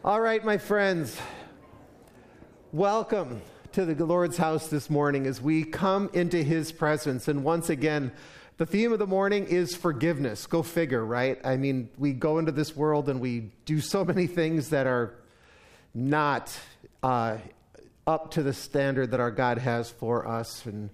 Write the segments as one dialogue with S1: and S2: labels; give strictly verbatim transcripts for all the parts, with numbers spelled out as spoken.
S1: All right, my friends, welcome to the Lord's house this morning as we come into his presence. And once again, the theme of the morning is forgiveness. Go figure, right? I mean, we go into this world and we do so many things that are not uh, up to the standard that our God has for us. And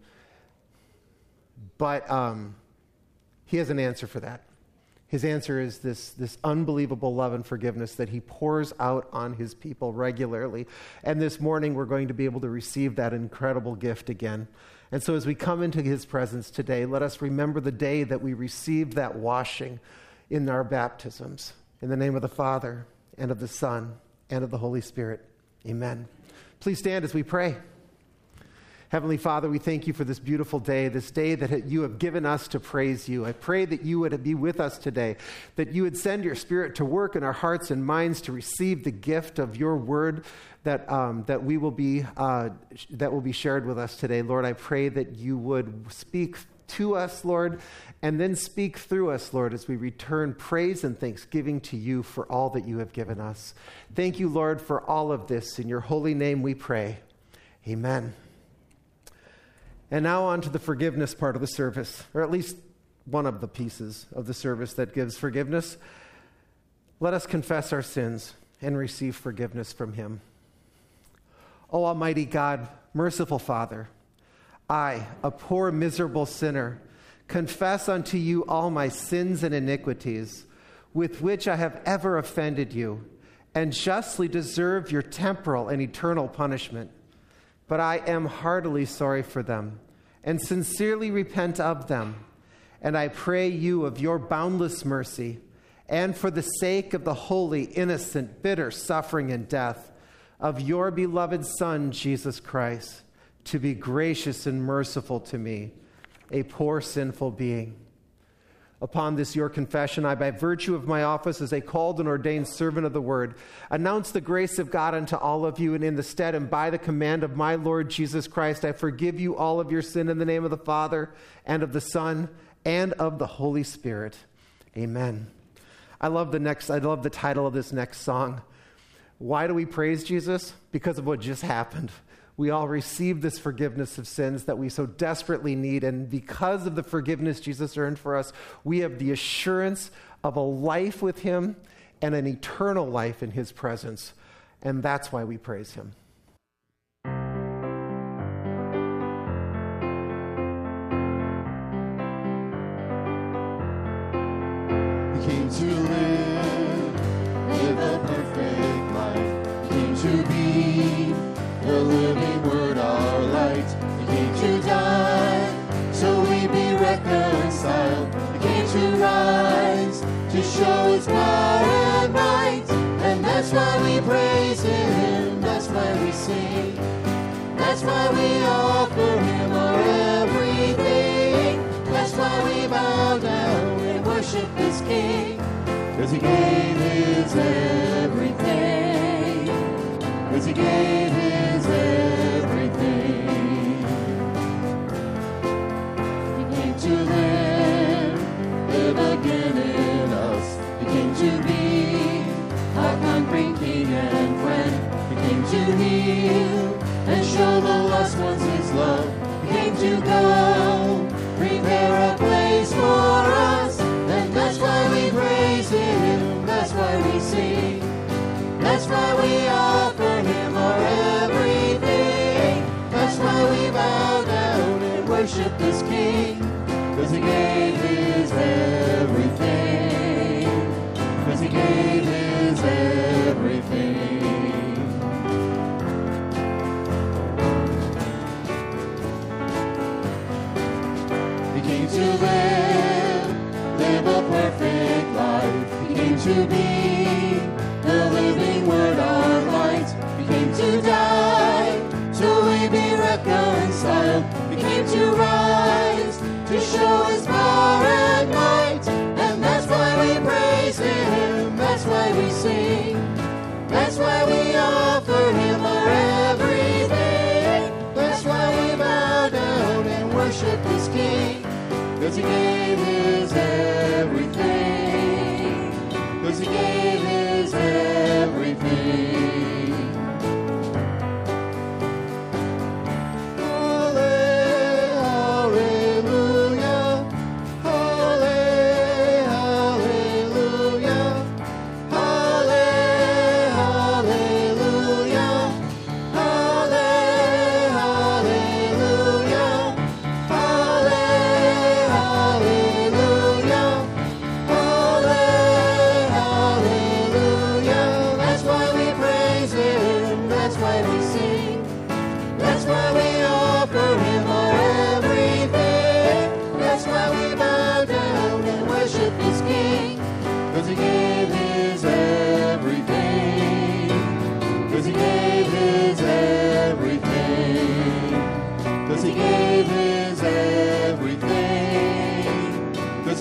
S1: But um, he has an answer for that. His answer is this, this unbelievable love and forgiveness that he pours out on his people regularly. And this morning, we're going to be able to receive that incredible gift again. And so as we come into his presence today, let us remember the day that we received that washing in our baptisms. In the name of the Father, and of the Son, and of the Holy Spirit. Amen. Please stand as we pray. Heavenly Father, we thank you for this beautiful day, this day that you have given us to praise you. I pray that you would be with us today, that you would send your Spirit to work in our hearts and minds to receive the gift of your word that um, that we will be uh, that will be shared with us today. Lord, I pray that you would speak to us, Lord, and then speak through us, Lord, as we return praise and thanksgiving to you for all that you have given us. Thank you, Lord, for all of this. In your holy name we pray. Amen. And now on to the forgiveness part of the service, or at least one of the pieces of the service that gives forgiveness. Let us confess our sins and receive forgiveness from him. O Almighty God, merciful Father, I, a poor, miserable sinner, confess unto you all my sins and iniquities, with which I have ever offended you, and justly deserve your temporal and eternal punishment. But I am heartily sorry for them, and sincerely repent of them. And I pray you of your boundless mercy, and for the sake of the holy, innocent, bitter suffering and death of your beloved Son, Jesus Christ, to be gracious and merciful to me, a poor sinful being. Upon this your confession, I, by virtue of my office as a called and ordained servant of the word, announce the grace of God unto all of you, and in the stead and by the command of my Lord Jesus Christ, I forgive you all of your sin in the name of the Father, and of the Son, and of the Holy Spirit. Amen. I love the next, I love the title of this next song. Why do we praise Jesus? Because of what just happened. We all receive this forgiveness of sins that we so desperately need. And because of the forgiveness Jesus earned for us, we have the assurance of a life with him and an eternal life in his presence. And that's why we praise him.
S2: He came to live, live a perfect life. He came to be the living word, our light. He came to die, so we be reconciled. He came to rise, to show his power and might. And that's why we praise him, that's why we sing. That's why we offer him our everything. That's why we bow down and worship this King. Cause he gave his everything. Cause he gave his everything. He came to live, live again in us. He came to be our conquering King and friend. He came to heal and show the lost ones his love. He came to go, prepare a place for us. And that's why we praise him, that's why we sing. That's why we offer him our everything. That's why we bow down and worship this King. Cause he gave his everything. Cause he gave his everything. He came to live, live a perfect life. He came to be the living word, our life.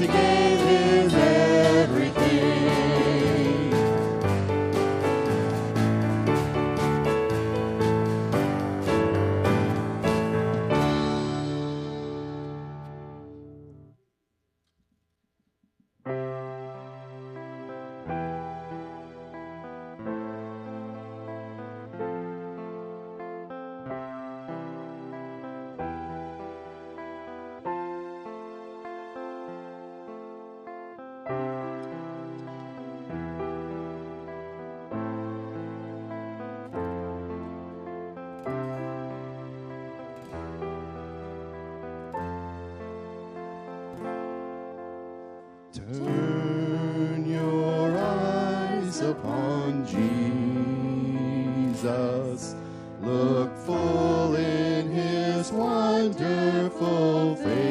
S2: He gave His everything. Turn your eyes upon Jesus. Look full in His wonderful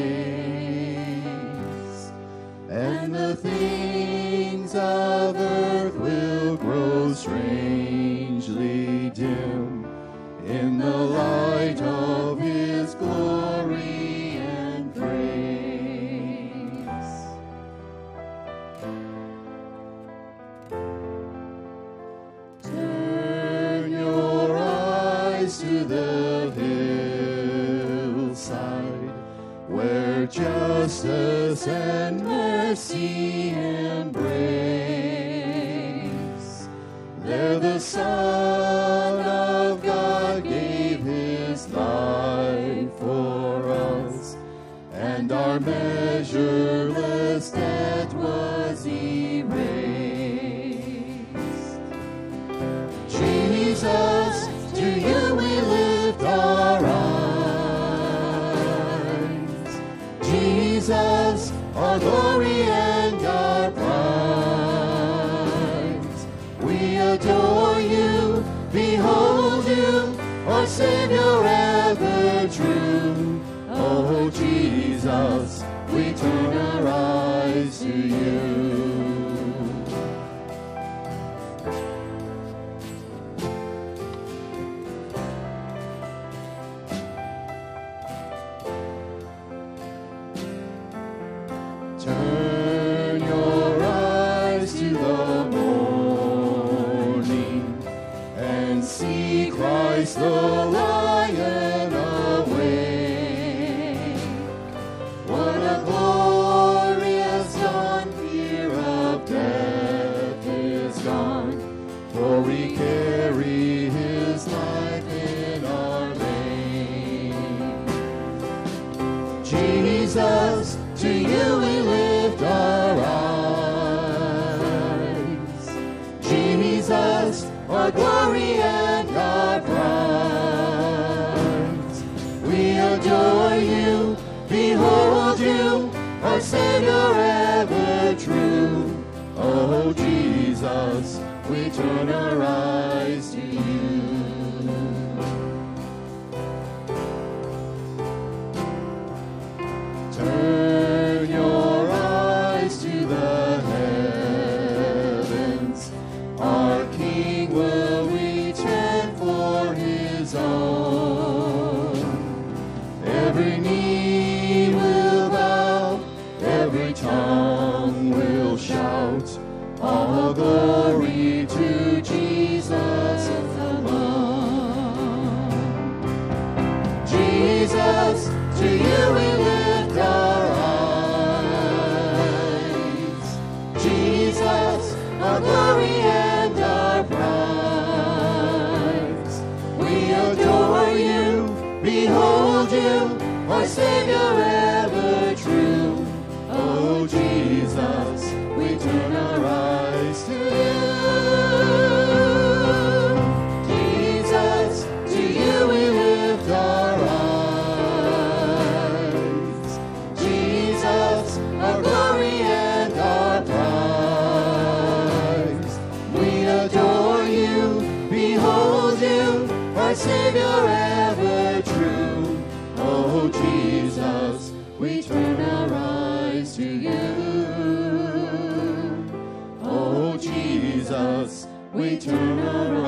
S2: face, and the things of earth will grow strangely dim in the light of His glory and grace. Turn your eyes to the hillside, where justice and mercy embrace. There the Son of God gave His life for us, and our measureless debt was erased. Jesus, to You we lift our eyes. Jesus, our glory and our prize. We adore You, behold You, our Savior ever true. Oh Jesus, we turn our eyes to You. Turn your eyes to the morning and see Christ the Lion awake. What a glorious dawn, fear of death is gone, for we carry His life in our veins. Jesus, to You we lift our eyes. Jesus, our glory and our prize. We adore You, behold You, our Savior ever true. Oh Jesus, we turn our eyes to You. Turn your eyes to the heavens. Our King will return for His own. Every knee will bow, every tongue will shout, all glory to Jesus alone. Jesus, to You we lift our eyes. Jesus, our glory and our prize. We adore You, behold You, our Savior ever true. Oh Jesus, we turn our eyes to You. Jesus, to You we lift our eyes. Jesus, our glory and our prize. We adore You, behold You, our Savior ever true. Oh Jesus, we turn our eyes to You. Oh Jesus, we turn our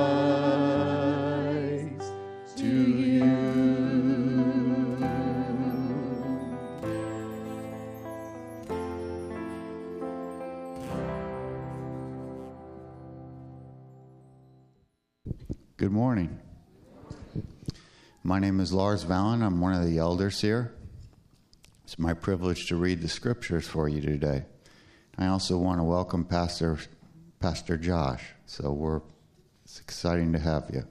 S2: eyes to You.
S3: Good morning. My name is Lars Valen. I'm one of the elders here. It's my privilege to read the scriptures for you today. I also want to welcome Pastor Pastor Josh. So we're it's exciting to have you.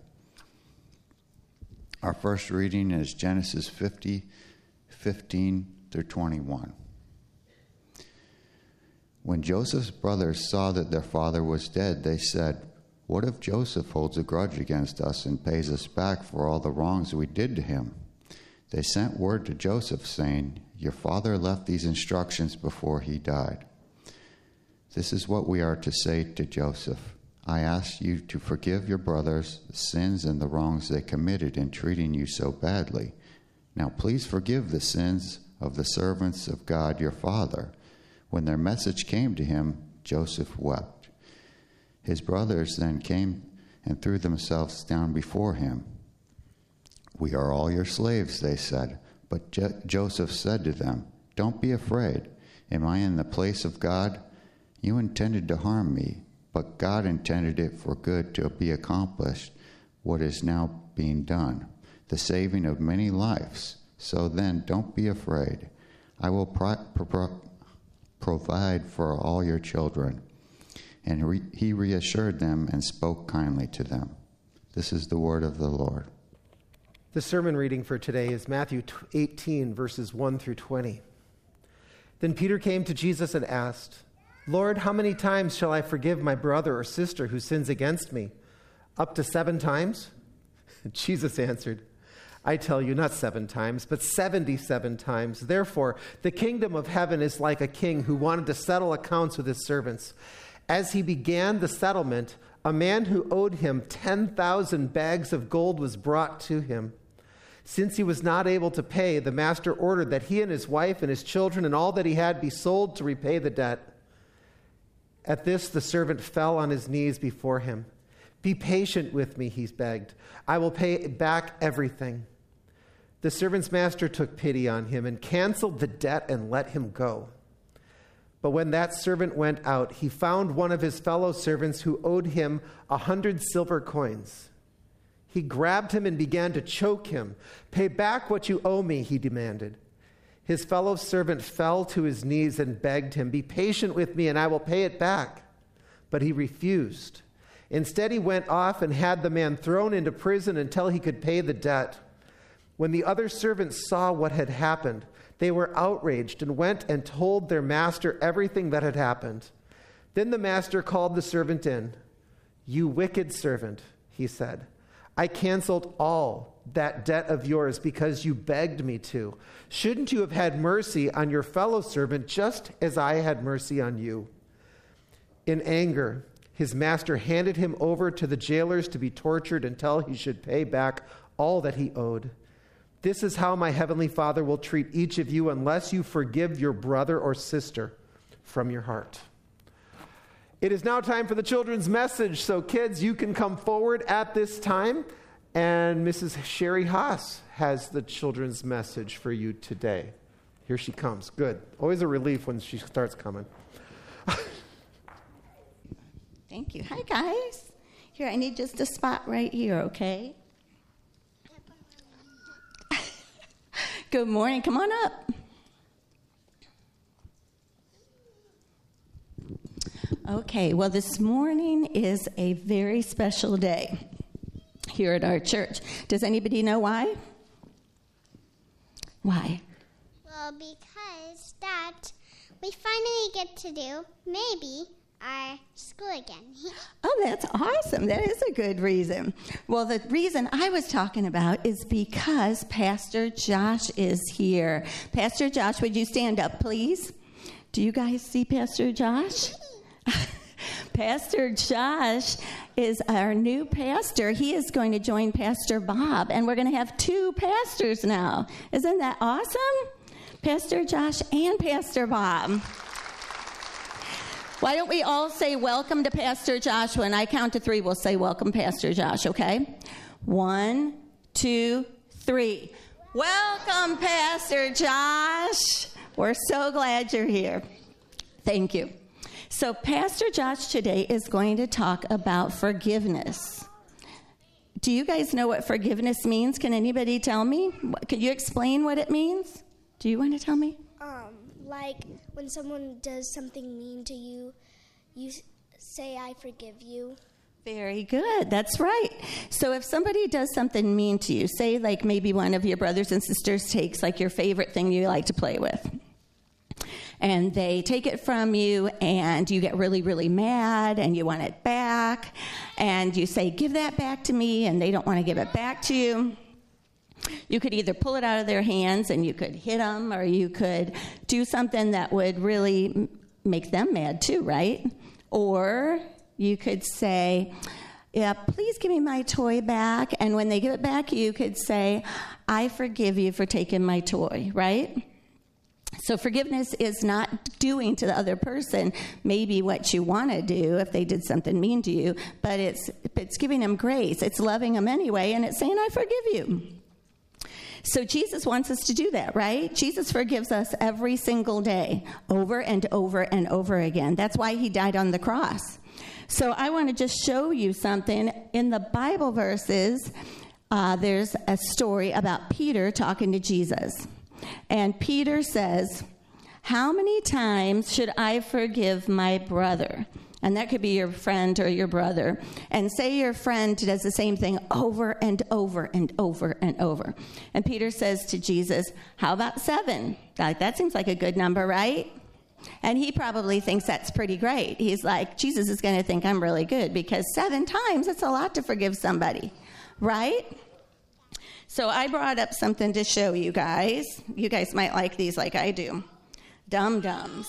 S3: Our first reading is Genesis fifty, fifteen through twenty-one. When Joseph's brothers saw that their father was dead, they said, "What if Joseph holds a grudge against us and pays us back for all the wrongs we did to him?" They sent word to Joseph saying, "Your father left these instructions before he died. This is what we are to say to Joseph. I ask you to forgive your brothers the sins and the wrongs they committed in treating you so badly. Now please forgive the sins of the servants of God your father." When their message came to him, Joseph wept. His brothers then came and threw themselves down before him. "We are all your slaves," they said. But Jo- Joseph said to them, "Don't be afraid. Am I in the place of God? You intended to harm me, but God intended it for good to be accomplished what is now being done, the saving of many lives. So then, don't be afraid. I will pro- pro- provide for all your children." And re- he reassured them and spoke kindly to them. This is the word of the Lord.
S1: The sermon reading for today is Matthew eighteen, verses one through twenty. Then Peter came to Jesus and asked, "Lord, how many times shall I forgive my brother or sister who sins against me? Up to seven times?" Jesus answered, "I tell you, not seven times, but seventy-seven times. Therefore, the kingdom of heaven is like a king who wanted to settle accounts with his servants. As he began the settlement, a man who owed him ten thousand bags of gold was brought to him. Since he was not able to pay, the master ordered that he and his wife and his children and all that he had be sold to repay the debt. At this, the servant fell on his knees before him. 'Be patient with me,' he begged. 'I will pay back everything.' The servant's master took pity on him and canceled the debt and let him go. But when that servant went out, he found one of his fellow servants who owed him a hundred silver coins. He grabbed him and began to choke him. 'Pay back what you owe me,' he demanded. His fellow servant fell to his knees and begged him, 'Be patient with me and I will pay it back.' But he refused. Instead, he went off and had the man thrown into prison until he could pay the debt. When the other servants saw what had happened, they were outraged and went and told their master everything that had happened. Then the master called the servant in. 'You wicked servant,' he said, 'I canceled all that debt of yours because you begged me to. Shouldn't you have had mercy on your fellow servant just as I had mercy on you?' In anger, his master handed him over to the jailers to be tortured until he should pay back all that he owed. This is how my heavenly Father will treat each of you unless you forgive your brother or sister from your heart." It is now time for the children's message. So kids, you can come forward at this time. And Missus Sherry Haas has the children's message for you today. Here she comes. Good. Always a relief when she starts coming.
S4: Thank you. Hi, guys. Here, I need just a spot right here, okay? Good morning. Come on up. Okay, well, this morning is a very special day here at our church. Does anybody know why? Why?
S5: Well, because that we finally get to do, maybe, our school again.
S4: Oh, that's awesome. That is a good reason. Well, the reason I was talking about is because Pastor Josh is here. Pastor Josh, would you stand up, please? Do you guys see Pastor Josh? Pastor Josh is our new pastor. He is going to join Pastor Bob, and we're going to have two pastors now. Isn't that awesome? Pastor Josh and Pastor Bob. Why don't we all say welcome to Pastor Josh? When I count to three, we'll say welcome, Pastor Josh, okay? One, two, three. Welcome, Pastor Josh. We're so glad you're here. Thank you. So Pastor Josh today is going to talk about forgiveness. Do you guys know what forgiveness means? Can anybody tell me? Could you explain what it means? Do you want to tell me?
S6: Um, like when someone does something mean to you, you say, I forgive you.
S4: Very good. That's right. So if somebody does something mean to you, say like maybe one of your brothers and sisters takes like your favorite thing you like to play with, and they take it from you and you get really, really mad and you want it back, and you say, give that back to me, and they don't want to give it back to you. You could either pull it out of their hands and you could hit them, or you could do something that would really make them mad too, right? Or you could say, yeah, please give me my toy back. And when they give it back, you could say, I forgive you for taking my toy, right? So forgiveness is not doing to the other person maybe what you want to do if they did something mean to you, but it's it's giving them grace. It's loving them anyway, and it's saying, I forgive you. So Jesus wants us to do that, right? Jesus forgives us every single day, over and over and over again. That's why he died on the cross. So I want to just show you something. In the Bible verses, uh, there's a story about Peter talking to Jesus. And Peter says, how many times should I forgive my brother? And that could be your friend or your brother. And say your friend does the same thing over and over and over and over. And Peter says to Jesus, how about seven? Like, that seems like a good number, right? And he probably thinks that's pretty great. He's like, Jesus is going to think I'm really good, because seven times, that's a lot to forgive somebody, right? So I brought up something to show you guys. You guys might like these like I do. Dum-dums.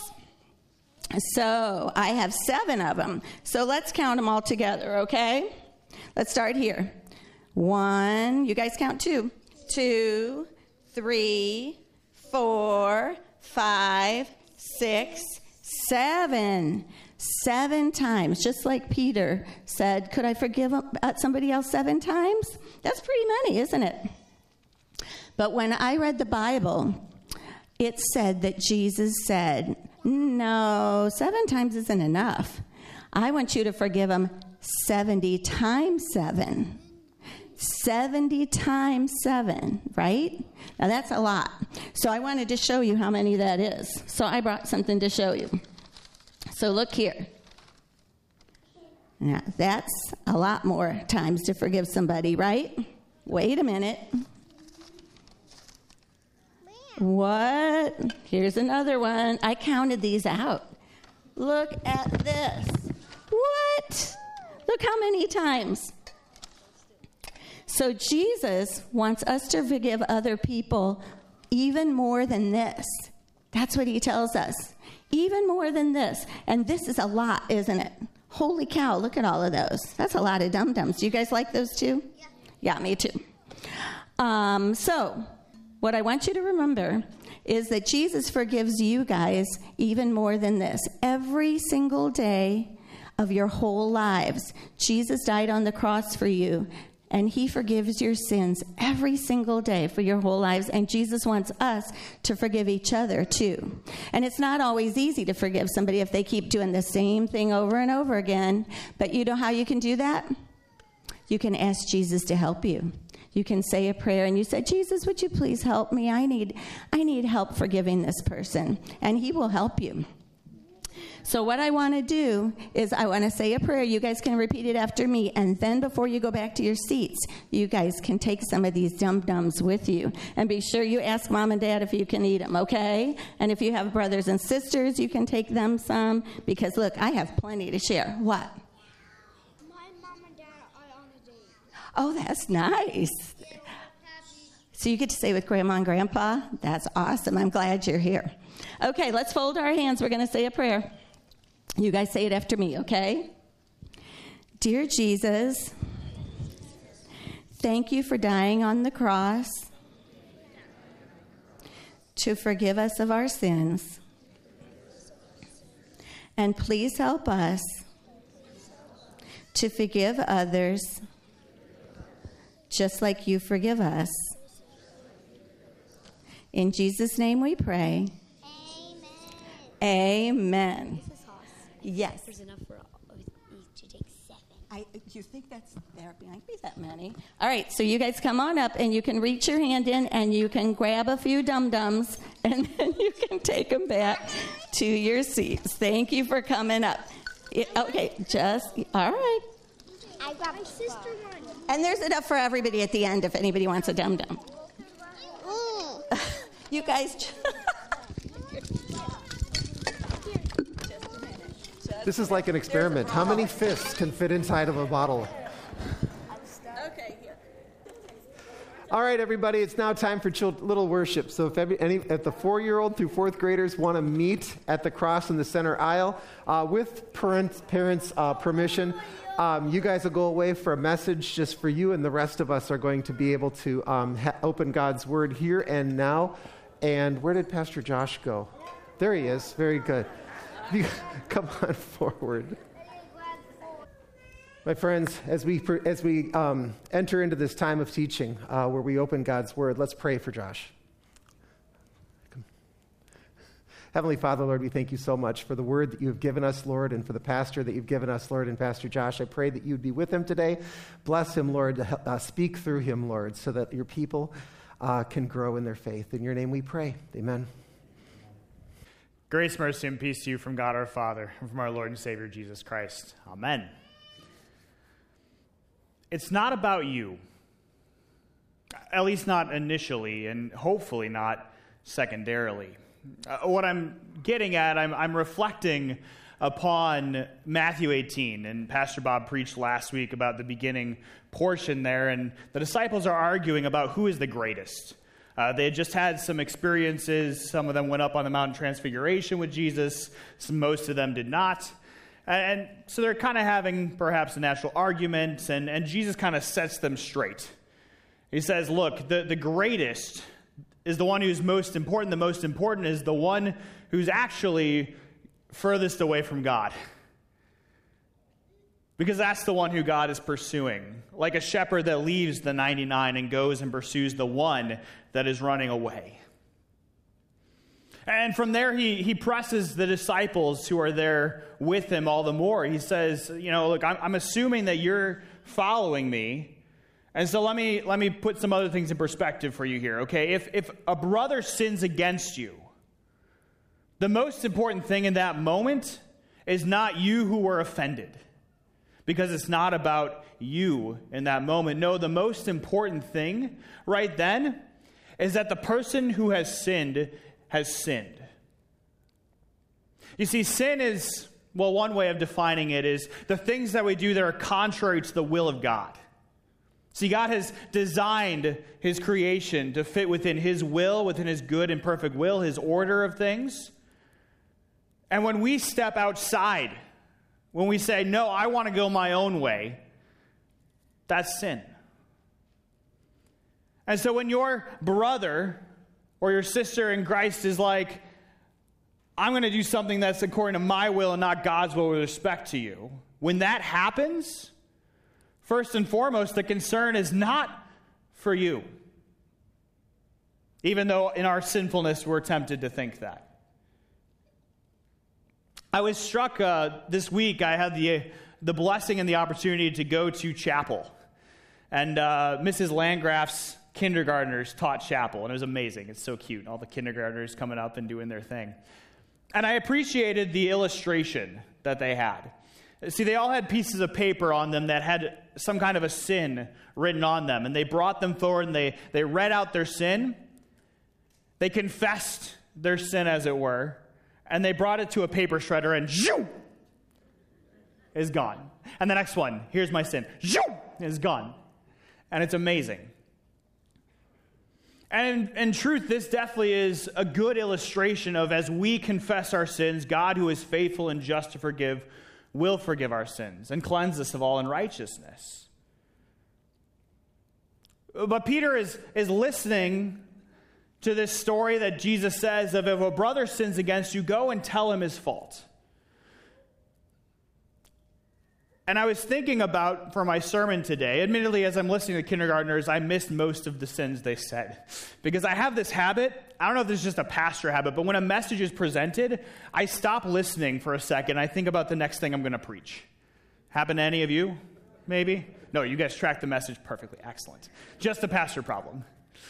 S4: So I have seven of them. So let's count them all together, okay? Let's start here. One, you guys count two. Two, three, four, five, six, seven. Seven times, just like Peter said, could I forgive somebody else seven times? That's pretty many, isn't it? But when I read the Bible, it said that Jesus said, no, seven times isn't enough. I want you to forgive them seventy times seven. seventy times seven, right? Now that's a lot. So I wanted to show you how many that is. So I brought something to show you. So look here. Now, that's a lot more times to forgive somebody, right? Wait a minute. What? Here's another one. I counted these out. Look at this. What? Look how many times. So Jesus wants us to forgive other people even more than this. That's what he tells us. Even more than this. And this is a lot, isn't it? Holy cow, look at all of those. That's a lot of dum-dums. Do you guys like those too? Yeah, yeah, me too. Um, so, what I want you to remember is that Jesus forgives you guys even more than this. Every single day of your whole lives, Jesus died on the cross for you. And he forgives your sins every single day for your whole lives. And Jesus wants us to forgive each other, too. And it's not always easy to forgive somebody if they keep doing the same thing over and over again. But you know how you can do that? You can ask Jesus to help you. You can say a prayer and you say, Jesus, would you please help me? I need, I need help forgiving this person. And he will help you. So what I want to do is I want to say a prayer. You guys can repeat it after me. And then before you go back to your seats, you guys can take some of these dum-dums with you. And be sure you ask Mom and Dad if you can eat them, okay? And if you have brothers and sisters, you can take them some. Because, look, I have plenty to share. What?
S6: My mom and dad are on a date.
S4: Oh, that's nice. So you get to stay with Grandma and Grandpa? That's awesome. I'm glad you're here. Okay, let's fold our hands. We're going to say a prayer. You guys say it after me, okay? Dear Jesus, thank you for dying on the cross to forgive us of our sins. And please help us to forgive others just like you forgive us. In Jesus' name we pray. Amen. Amen.
S6: This is awesome.
S4: Yes.
S6: There's enough for all of you to take seven.
S4: I, you think that's, there might be that many. All right, so you guys come on up, and you can reach your hand in, and you can grab a few dum-dums, and then you can take them back to your seats. Thank you for coming up. It, okay, just, all right.
S5: I got my sister one.
S4: And there's enough for everybody at the end if anybody wants a dum-dum.
S5: Mm.
S4: You guys...
S1: This is like an experiment. How many fists can fit inside of a bottle?
S4: Okay, here.
S1: All right, everybody, it's now time for child, little worship. So if, every, any, if the four-year-old through fourth graders want to meet at the cross in the center aisle, uh, with parents' parents' uh, permission, um, you guys will go away for a message just for you, and the rest of us are going to be able to um, ha- open God's Word here and now. And where did Pastor Josh go? There he is. Very good. You, come on forward. My friends, as we as we um, enter into this time of teaching uh, where we open God's Word, let's pray for Josh. Heavenly Father, Lord, we thank you so much for the word that you have given us, Lord, and for the pastor that you've given us, Lord, and Pastor Josh. I pray that you'd be with him today. Bless him, Lord, to uh, speak through him, Lord, so that your people uh, can grow in their faith. In your name we pray. Amen.
S7: Grace, mercy, and peace to you from God our Father and from our Lord and Savior Jesus Christ. Amen. It's not about you, at least not initially, and hopefully not secondarily. Uh, what I'm getting at, I'm, I'm reflecting upon Matthew eighteen, and Pastor Bob preached last week about the beginning portion there, and the disciples are arguing about who is the greatest. Uh, they had just had some experiences. Some of them went up on the Mount of Transfiguration with Jesus. Some, most of them did not. And, and so they're kind of having perhaps a natural argument, and, and Jesus kind of sets them straight. He says, look, the, the greatest is the one who's most important. The most important is the one who's actually furthest away from God. Because that's the one who God is pursuing. Like a shepherd that leaves the ninety-nine and goes and pursues the one that is running away. And from there, he, he presses the disciples who are there with him all the more. He says, you know, look, I'm, I'm assuming that you're following me. And so let me let me put some other things in perspective for you here, okay? If if a brother sins against you, the most important thing in that moment is not you who were offended. Because it's not about you in that moment. No, the most important thing right then is that the person who has sinned has sinned. You see, sin is, well, one way of defining it is the things that we do that are contrary to the will of God. See, God has designed his creation to fit within his will, within his good and perfect will, his order of things. And when we step outside, when we say, no, I want to go my own way, that's sin. And so when your brother or your sister in Christ is like, I'm going to do something that's according to my will and not God's will with respect to you, when that happens, first and foremost, the concern is not for you. Even though in our sinfulness we're tempted to think that. I was struck uh, this week. I had the the blessing and the opportunity to go to chapel. And uh, Missus Landgraf's kindergartners taught chapel, and it was amazing. It's so cute. All the kindergartners coming up and doing their thing. And I appreciated the illustration that they had. See, they all had pieces of paper on them that had some kind of a sin written on them. And they brought them forward, and they, they read out their sin. They confessed their sin, as it were. And they brought it to a paper shredder, and zhoo, is gone. And the next one, here's my sin, zhoo, is gone. And it's amazing. And in, in truth, this definitely is a good illustration of as we confess our sins, God, who is faithful and just to forgive, will forgive our sins and cleanse us of all unrighteousness. But Peter is, is listening to this story that Jesus says of if a brother sins against you, go and tell him his fault. And I was thinking about, for my sermon today, admittedly, as I'm listening to kindergartners, I missed most of the sins they said. Because I have this habit, I don't know if this is just a pastor habit, but when a message is presented, I stop listening for a second. I think about the next thing I'm going to preach. Happen to any of you? maybe? No, you guys tracked the message perfectly. Excellent. Just a pastor problem.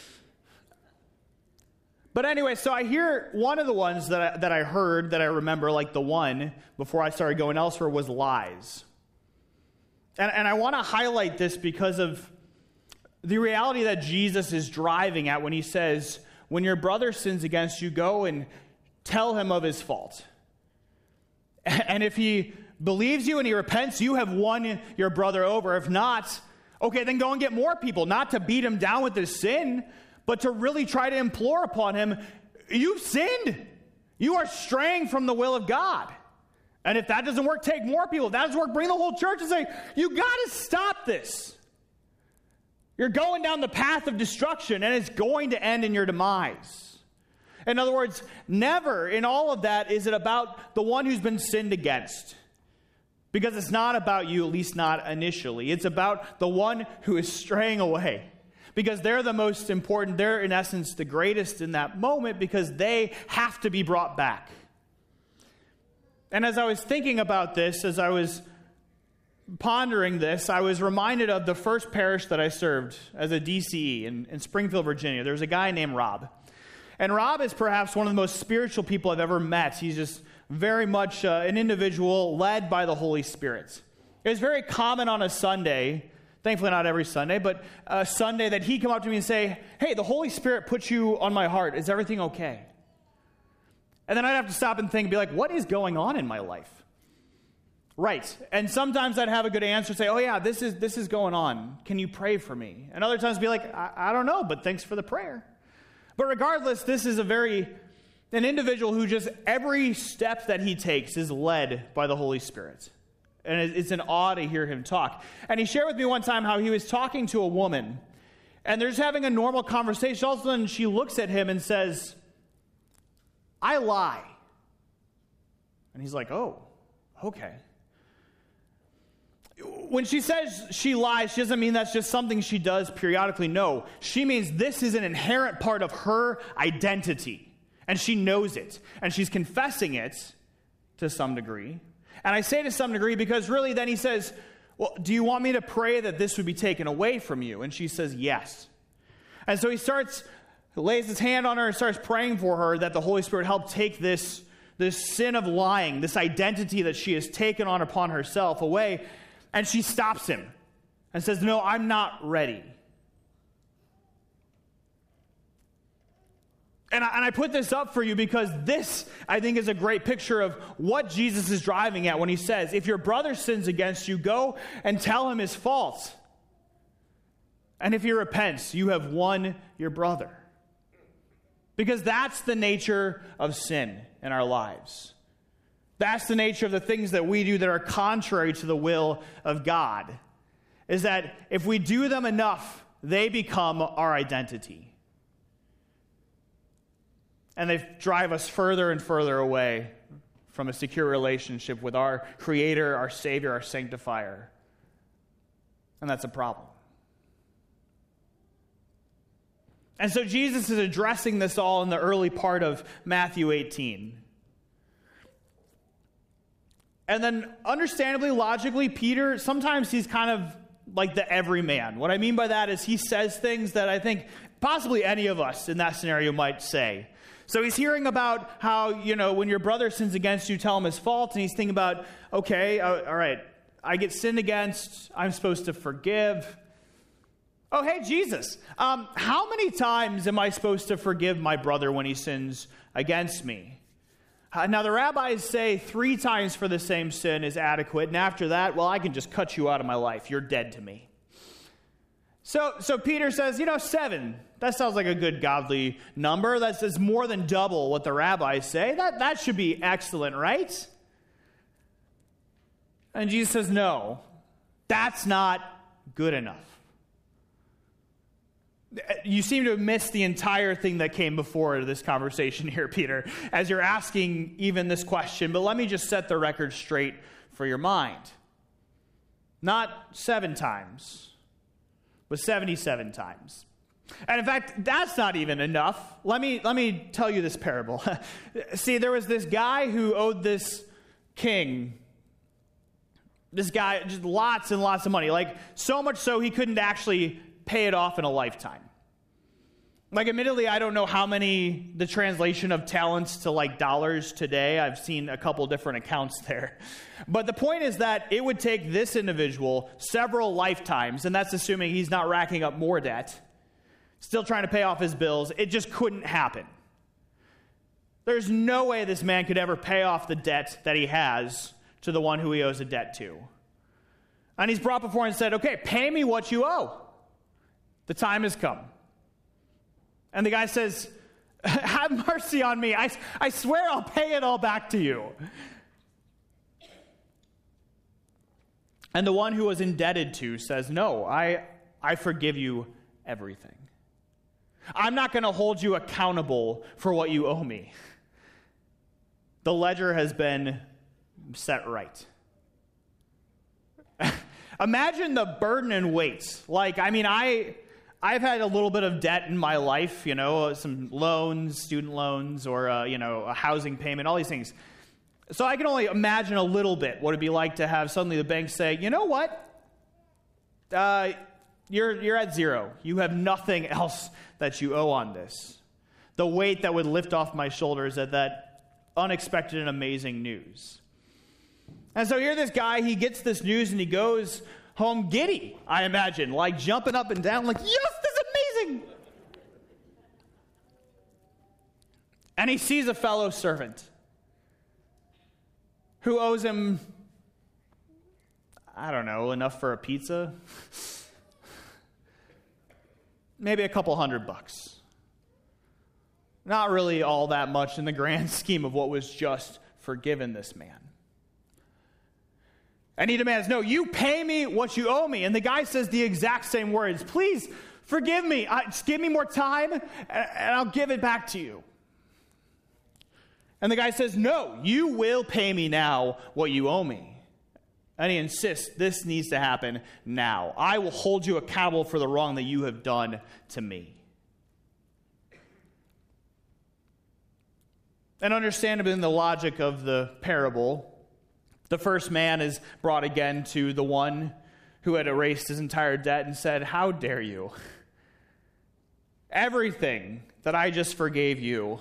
S7: But anyway, so I hear one of the ones that I, that I heard, that I remember, like the one before I started going elsewhere, was lies. And, and I want to highlight this because of the reality that Jesus is driving at when he says, when your brother sins against you, go and tell him of his fault. And if he believes you and he repents, you have won your brother over. If not, okay, then go and get more people, not to beat him down with his sin, but to really try to implore upon him, you've sinned. You are straying from the will of God. And if that doesn't work, take more people. If that doesn't work, bring the whole church and say, you got to stop this. You're going down the path of destruction, and it's going to end in your demise. In other words, never in all of that is it about the one who's been sinned against. Because it's not about you, at least not initially. It's about the one who is straying away. Because they're the most important. They're, in essence, the greatest in that moment because they have to be brought back. And as I was thinking about this, as I was pondering this, I was reminded of the first parish that I served as a D C E in, in Springfield, Virginia. There was a guy named Rob. And Rob is perhaps one of the most spiritual people I've ever met. He's just very much uh, an individual led by the Holy Spirit. It was very common on a Sunday, thankfully not every Sunday, but a Sunday that he'd come up to me and say, hey, the Holy Spirit put you on my heart. Is everything okay? And then I'd have to stop and think and be like, what is going on in my life? Right. And sometimes I'd have a good answer, say, oh yeah, this is this is going on. Can you pray for me? And other times be like, I, I don't know, but thanks for the prayer. But regardless, this is a very, an individual who just every step that he takes is led by the Holy Spirit. And it's an awe to hear him talk. And he shared with me one time how he was talking to a woman, and they're just having a normal conversation. All of a sudden, she looks at him and says, I lie. And he's like, oh, okay. When she says she lies, she doesn't mean that's just something she does periodically. No, she means this is an inherent part of her identity. And she knows it. And she's confessing it to some degree. And I say to some degree because really then he says, well, do you want me to pray that this would be taken away from you? And she says, yes. And so he starts, lays his hand on her and starts praying for her that the Holy Spirit help take this, this sin of lying, this identity that she has taken on upon herself away. And she stops him and says, no, I'm not ready. And I, and I put this up for you because this, I think, is a great picture of what Jesus is driving at when he says, if your brother sins against you, go and tell him his fault. And if he repents, you have won your brother. Because that's the nature of sin in our lives. That's the nature of the things that we do that are contrary to the will of God. Is that if we do them enough, they become our identity. And they drive us further and further away from a secure relationship with our Creator, our Savior, our Sanctifier. And that's a problem. And so Jesus is addressing this all in the early part of Matthew eighteen. And then, understandably, logically, Peter, sometimes he's kind of like the everyman. What I mean by that is he says things that I think possibly any of us in that scenario might say. So he's hearing about how, you know, when your brother sins against you, tell him his fault. And he's thinking about, okay, uh, all right, I get sinned against. I'm supposed to forgive. Oh, hey, Jesus, um, how many times am I supposed to forgive my brother when he sins against me? Uh, now, the rabbis say three times for the same sin is adequate. And after that, well, I can just cut you out of my life. You're dead to me. So so Peter says, you know, seven. That sounds like a good godly number. That's, that's more than double what the rabbis say. That, that should be excellent, right? And Jesus says, no, that's not good enough. You seem to have missed the entire thing that came before this conversation here, Peter, as you're asking even this question. But let me just set the record straight for your mind. Not seven times, but seventy-seven times. And in fact, that's not even enough. Let me, let me tell you this parable. See, there was this guy who owed this king This guy, just lots and lots of money. Like, so much so he couldn't actually pay it off in a lifetime. Like, admittedly, I don't know how many, the translation of talents to, like, dollars today. I've seen a couple different accounts there. But the point is that it would take this individual several lifetimes, and that's assuming he's not racking up more debt, still trying to pay off his bills. It just couldn't happen. There's no way this man could ever pay off the debt that he has to the one who he owes a debt to. And he's brought before and said, okay, pay me what you owe. The time has come. And the guy says, have mercy on me. I, I swear I'll pay it all back to you. And the one who was indebted to says, no, I, I forgive you everything. I'm not going to hold you accountable for what you owe me. The ledger has been set right. Imagine the burden and weight. Like, I mean, I, I've had a little bit of debt in my life, you know, some loans, student loans, or, uh, you know, a housing payment, all these things. So I can only imagine a little bit what it'd be like to have suddenly the bank say, you know what? Uh, you're, you're at zero. You have nothing else that you owe on this. The weight that would lift off my shoulders at that unexpected and amazing news. And so here this guy, he gets this news and he goes home giddy, I imagine, like jumping up and down, like, yes, this is amazing. And he sees a fellow servant who owes him, I don't know, enough for a pizza? Maybe a couple hundred bucks. Not really all that much in the grand scheme of what was just forgiven this man. And he demands, no, you pay me what you owe me. And the guy says the exact same words. Please forgive me. I, just give me more time and, and I'll give it back to you. And the guy says, no, you will pay me now what you owe me. And he insists, this needs to happen now. I will hold you accountable for the wrong that you have done to me. And understandably, in the logic of the parable, the first man is brought again to the one who had erased his entire debt and said, how dare you? Everything that I just forgave you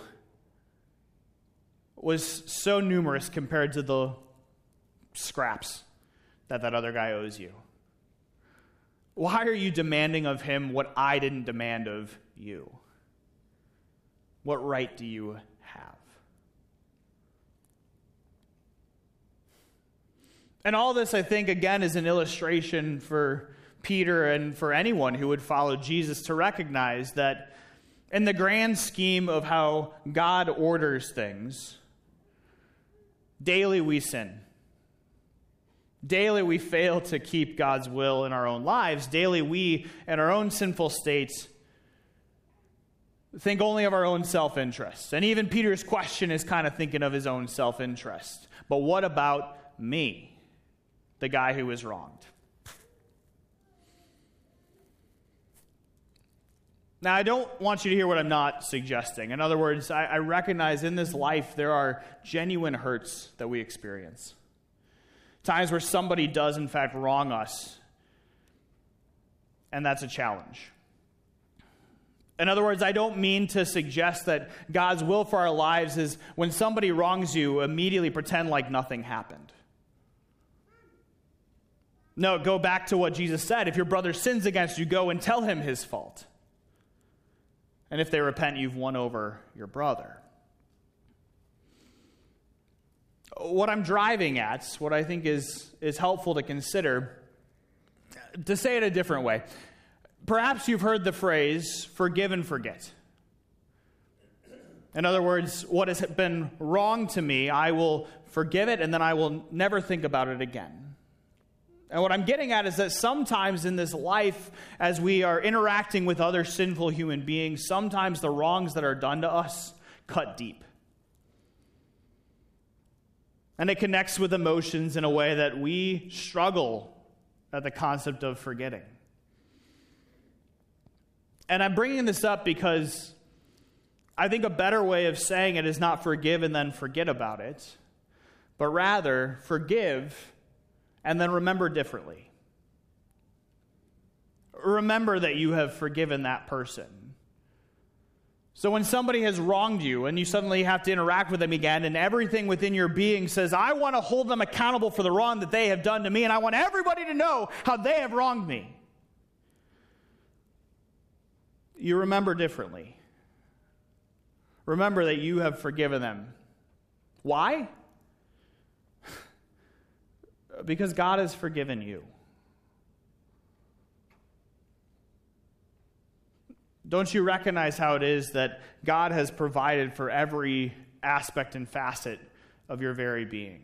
S7: was so numerous compared to the scraps that that other guy owes you. Why are you demanding of him what I didn't demand of you? What right do you have? And all this, I think, again, is an illustration for Peter and for anyone who would follow Jesus to recognize that in the grand scheme of how God orders things, daily we sin. Daily we fail to keep God's will in our own lives. Daily we, in our own sinful states, think only of our own self-interest. And even Peter's question is kind of thinking of his own self-interest. But what about me? The guy who was wronged. Now, I don't want you to hear what I'm not suggesting. In other words, I, I recognize in this life there are genuine hurts that we experience. Times where somebody does, in fact, wrong us. And that's a challenge. In other words, I don't mean to suggest that God's will for our lives is when somebody wrongs you, immediately pretend like nothing happened. No, go back to what Jesus said. If your brother sins against you, go and tell him his fault. And if they repent, you've won over your brother. What I'm driving at, what I think is, is helpful to consider, to say it a different way. Perhaps you've heard the phrase, forgive and forget. In other words, what has been wrong to me, I will forgive it, and then I will never think about it again. And what I'm getting at is that sometimes in this life, as we are interacting with other sinful human beings, sometimes the wrongs that are done to us cut deep. And it connects with emotions in a way that we struggle at the concept of forgetting. And I'm bringing this up because I think a better way of saying it is not forgive and then forget about it, but rather forgive and then remember differently. Remember that you have forgiven that person. So when somebody has wronged you and you suddenly have to interact with them again, and everything within your being says, I want to hold them accountable for the wrong that they have done to me, and I want everybody to know how they have wronged me. You remember differently. Remember that you have forgiven them. Why? Because God has forgiven you. Don't you recognize how it is that God has provided for every aspect and facet of your very being?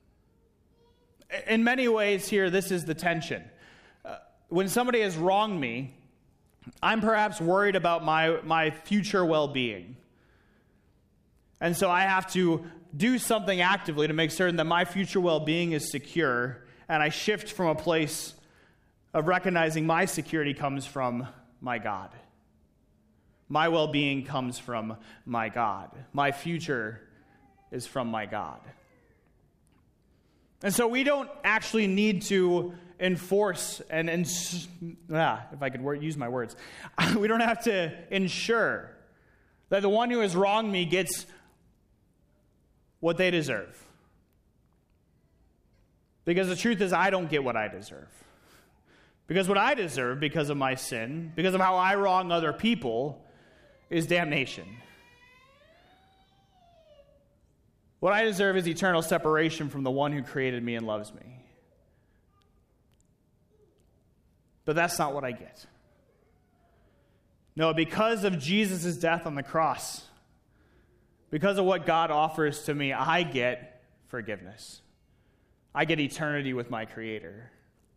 S7: In many ways here, this is the tension. Uh, when somebody has wronged me, I'm perhaps worried about my, my future well-being. And so I have to do something actively to make certain that my future well-being is secure, and I shift from a place of recognizing my security comes from my God. My well-being comes from my God. My future is from my God. And so we don't actually need to enforce and, and ah, if I could word, use my words, we don't have to ensure that the one who has wronged me gets what they deserve. Because the truth is, I don't get what I deserve. Because what I deserve, because of my sin, because of how I wrong other people, is damnation. What I deserve is eternal separation from the one who created me and loves me. But that's not what I get. No, because of Jesus' death on the cross, because of what God offers to me, I get forgiveness. I get eternity with my Creator.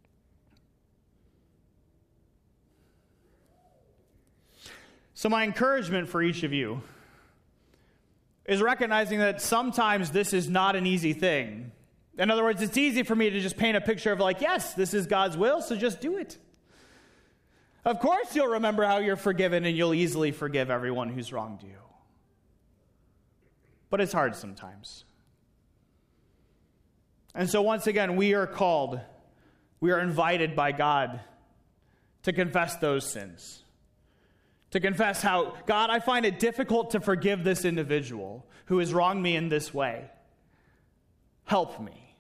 S7: So my encouragement for each of you is recognizing that sometimes this is not an easy thing. In other words, it's easy for me to just paint a picture of like, yes, this is God's will, so just do it. Of course you'll remember how you're forgiven and you'll easily forgive everyone who's wronged you. But it's hard sometimes. And so once again, we are called, we are invited by God to confess those sins. To confess how, God, I find it difficult to forgive this individual who has wronged me in this way. Help me.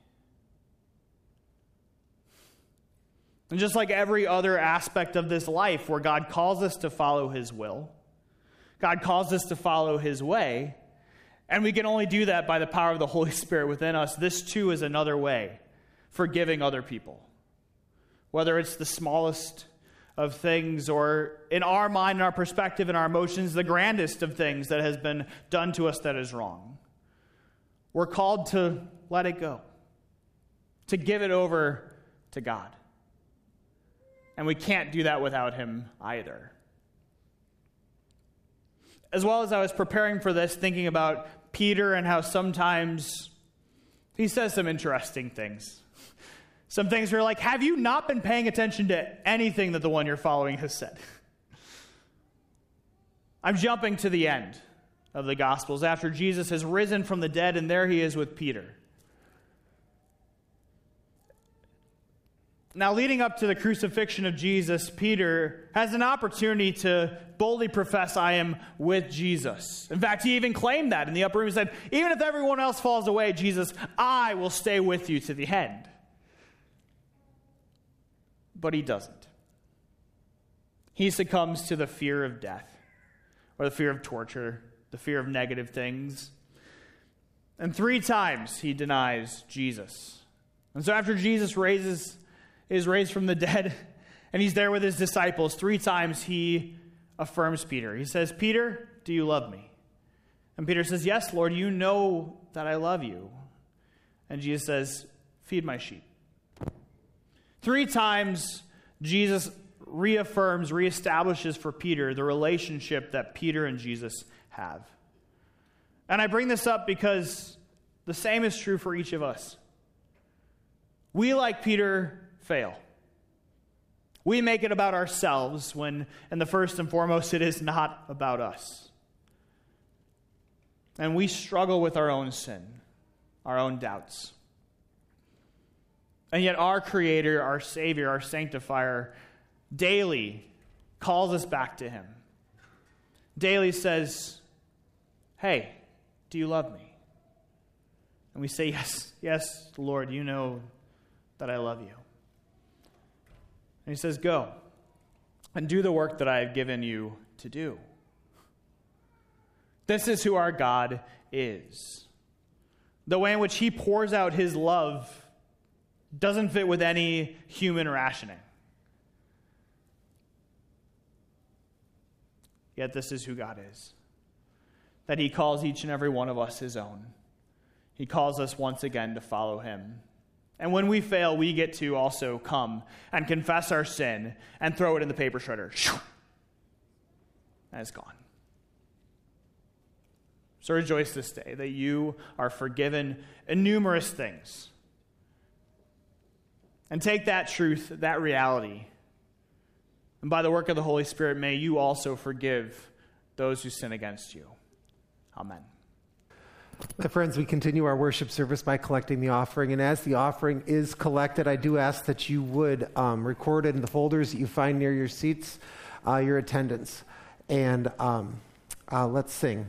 S7: And just like every other aspect of this life where God calls us to follow His will, God calls us to follow His way, and we can only do that by the power of the Holy Spirit within us. This too is another way for forgiving other people. Whether it's the smallest of things, or in our mind, in our perspective, in our emotions, the grandest of things that has been done to us that is wrong. We're called to let it go, to give it over to God. And we can't do that without Him either. As well as I was preparing for this, thinking about Peter and how sometimes he says some interesting things. Some things where you're like, have you not been paying attention to anything that the one you're following has said? I'm jumping to the end of the Gospels after Jesus has risen from the dead, and there He is with Peter. Now, leading up to the crucifixion of Jesus, Peter has an opportunity to boldly profess, I am with Jesus. In fact, he even claimed that in the upper room. He said, even if everyone else falls away, Jesus, I will stay with you to the end. But he doesn't. He succumbs to the fear of death, or the fear of torture, the fear of negative things. And three times he denies Jesus. And so after Jesus raises, is raised from the dead, and he's there with his disciples, three times he affirms Peter. He says, Peter, do you love me? And Peter says, yes, Lord, you know that I love you. And Jesus says, feed my sheep. Three times, Jesus reaffirms, reestablishes for Peter the relationship that Peter and Jesus have. And I bring this up because the same is true for each of us. We, like Peter, fail. We make it about ourselves when, and the first and foremost, it is not about us. And we struggle with our own sin, our own doubts. And yet our Creator, our Savior, our Sanctifier, daily calls us back to him. Daily says, hey, do you love me? And we say, yes, yes, Lord, you know that I love you. And he says, go and do the work that I have given you to do. This is who our God is. The way in which he pours out his love doesn't fit with any human rationing. Yet this is who God is. That he calls each and every one of us his own. He calls us once again to follow him. And when we fail, we get to also come and confess our sin and throw it in the paper shredder. And it's gone. So rejoice this day that you are forgiven in numerous things. And take that truth, that reality, and by the work of the Holy Spirit, may you also forgive those who sin against you. Amen.
S1: My friends, we continue our worship service by collecting the offering. And as the offering is collected, I do ask that you would um, record it in the folders that you find near your seats, uh, your attendance. And um, uh, let's sing.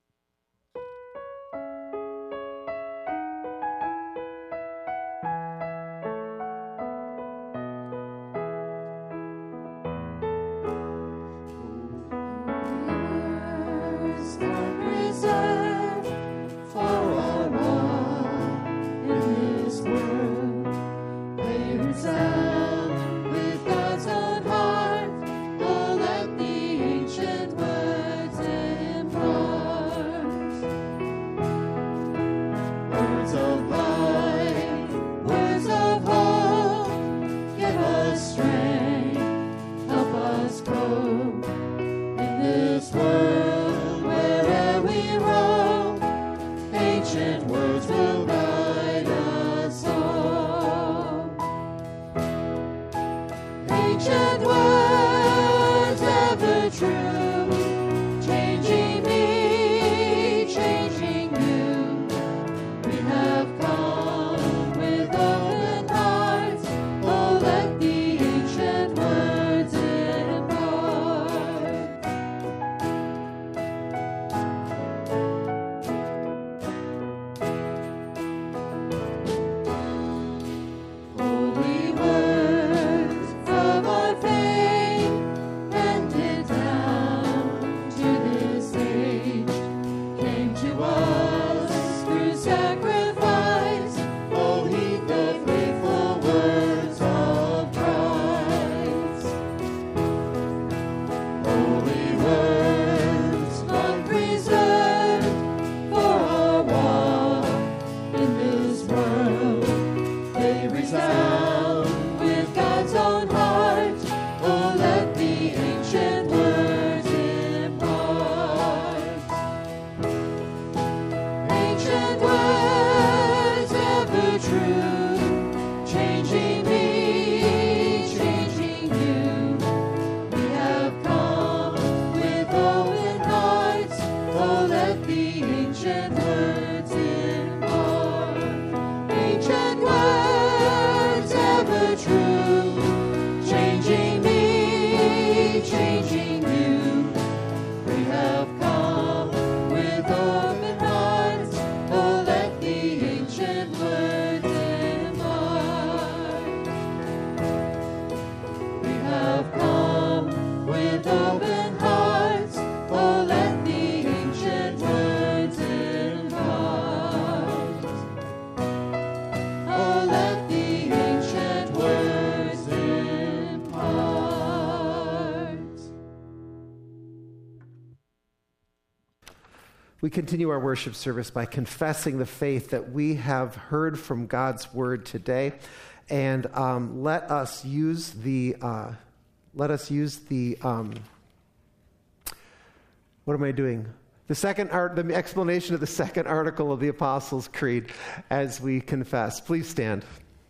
S1: We continue our worship service by confessing the faith that we have heard from God's word today, and um, let us use the uh, let us use the um, what am I doing? The second art, the explanation of the second article of the Apostles' Creed as we confess. Please stand.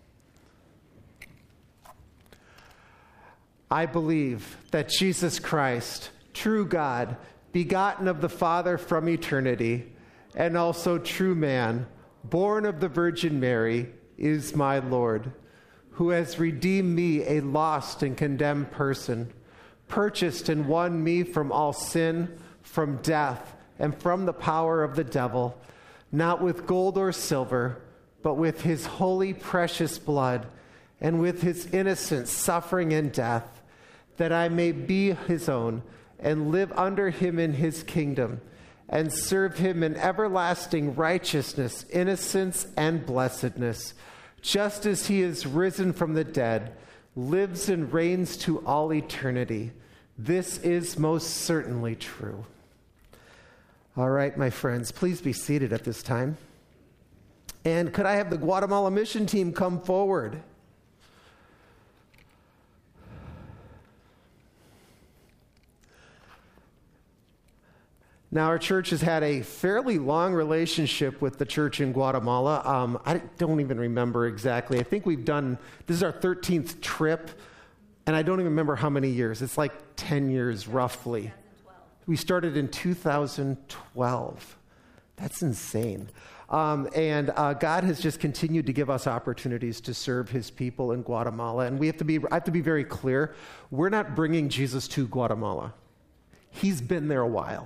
S1: I believe that Jesus Christ, true God, begotten of the Father from eternity, and also true man, born of the Virgin Mary, is my Lord, who has redeemed me, a lost and condemned person, purchased and won me from all sin, from death, and from the power of the devil, not with gold or silver, but with his holy, precious blood, and with his innocent suffering and death, that I may be his own and live under him in his kingdom, and serve him in everlasting righteousness, innocence, and blessedness, just as he is risen from the dead, lives and reigns to all eternity. This is most certainly true. All right, my friends, please be seated at this time. And could I have the Guatemala mission team come forward? Now, our church has had a fairly long relationship with the church in Guatemala. Um, I don't even remember exactly. I think we've done, this is our thirteenth trip, and I don't even remember how many years. It's like ten years, roughly. We started in two thousand twelve. That's insane. Um, and uh, God has just continued to give us opportunities to serve his people in Guatemala. And we have to be, I have to be very clear. We're not bringing Jesus to Guatemala. He's been there a while.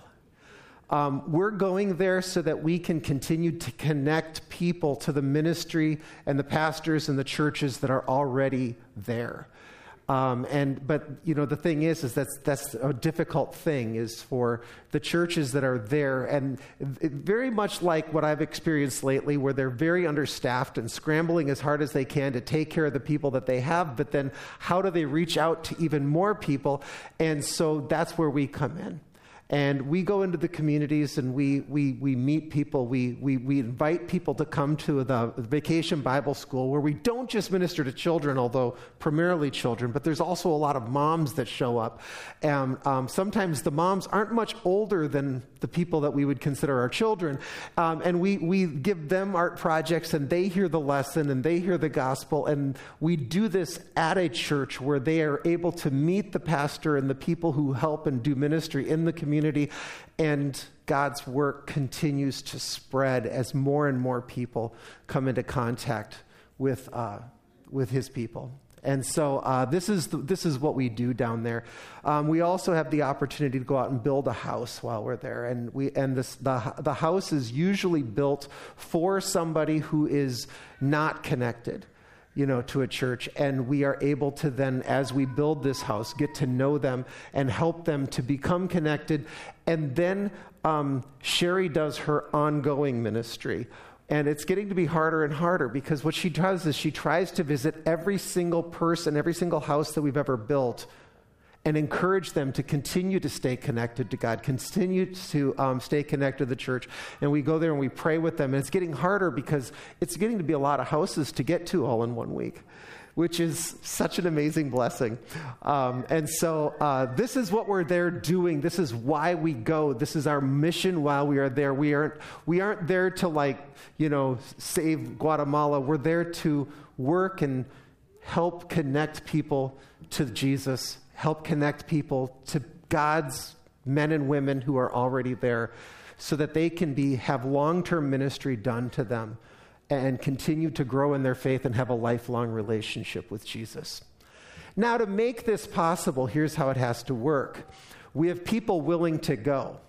S1: Um, we're going there so that we can continue to connect people to the ministry and the pastors and the churches that are already there. Um, and but you know the thing is, is that's that's a difficult thing is for the churches that are there, and it, very much like what I've experienced lately, where they're very understaffed and scrambling as hard as they can to take care of the people that they have. But then, how do they reach out to even more people? And so that's where we come in. And we go into the communities and we we we meet people. We we we invite people to come to the Vacation Bible School, where we don't just minister to children, although primarily children, but there's also a lot of moms that show up. And um, sometimes the moms aren't much older than the people that we would consider our children. Um, and we we give them art projects, and they hear the lesson and they hear the gospel. And we do this at a church where they are able to meet the pastor and the people who help and do ministry in the community. Community, and God's work continues to spread as more and more people come into contact with uh, with His people. And so uh, this is the, this is what we do down there. Um, we also have the opportunity to go out and build a house while we're there, and we and this the the house is usually built for somebody who is not connected, you know, to a church, and we are able to then, as we build this house, get to know them and help them to become connected. And then um, Sherry does her ongoing ministry. And it's getting to be harder and harder, because what she does is she tries to visit every single person, every single house that we've ever built, and encourage them to continue to stay connected to God, continue to um, stay connected to the church. And we go there and we pray with them. And it's getting harder because it's getting to be a lot of houses to get to all in one week, which is such an amazing blessing. Um, and so uh, this is what we're there doing. This is why we go. This is our mission while we are there. We aren't, we aren't there to, like, you know, save Guatemala. We're there to work and help connect people to Jesus, help connect people to God's men and women who are already there, so that they can be have long-term ministry done to them and continue to grow in their faith and have a lifelong relationship with Jesus. Now, to make this possible, here's how it has to work. We have people willing to go.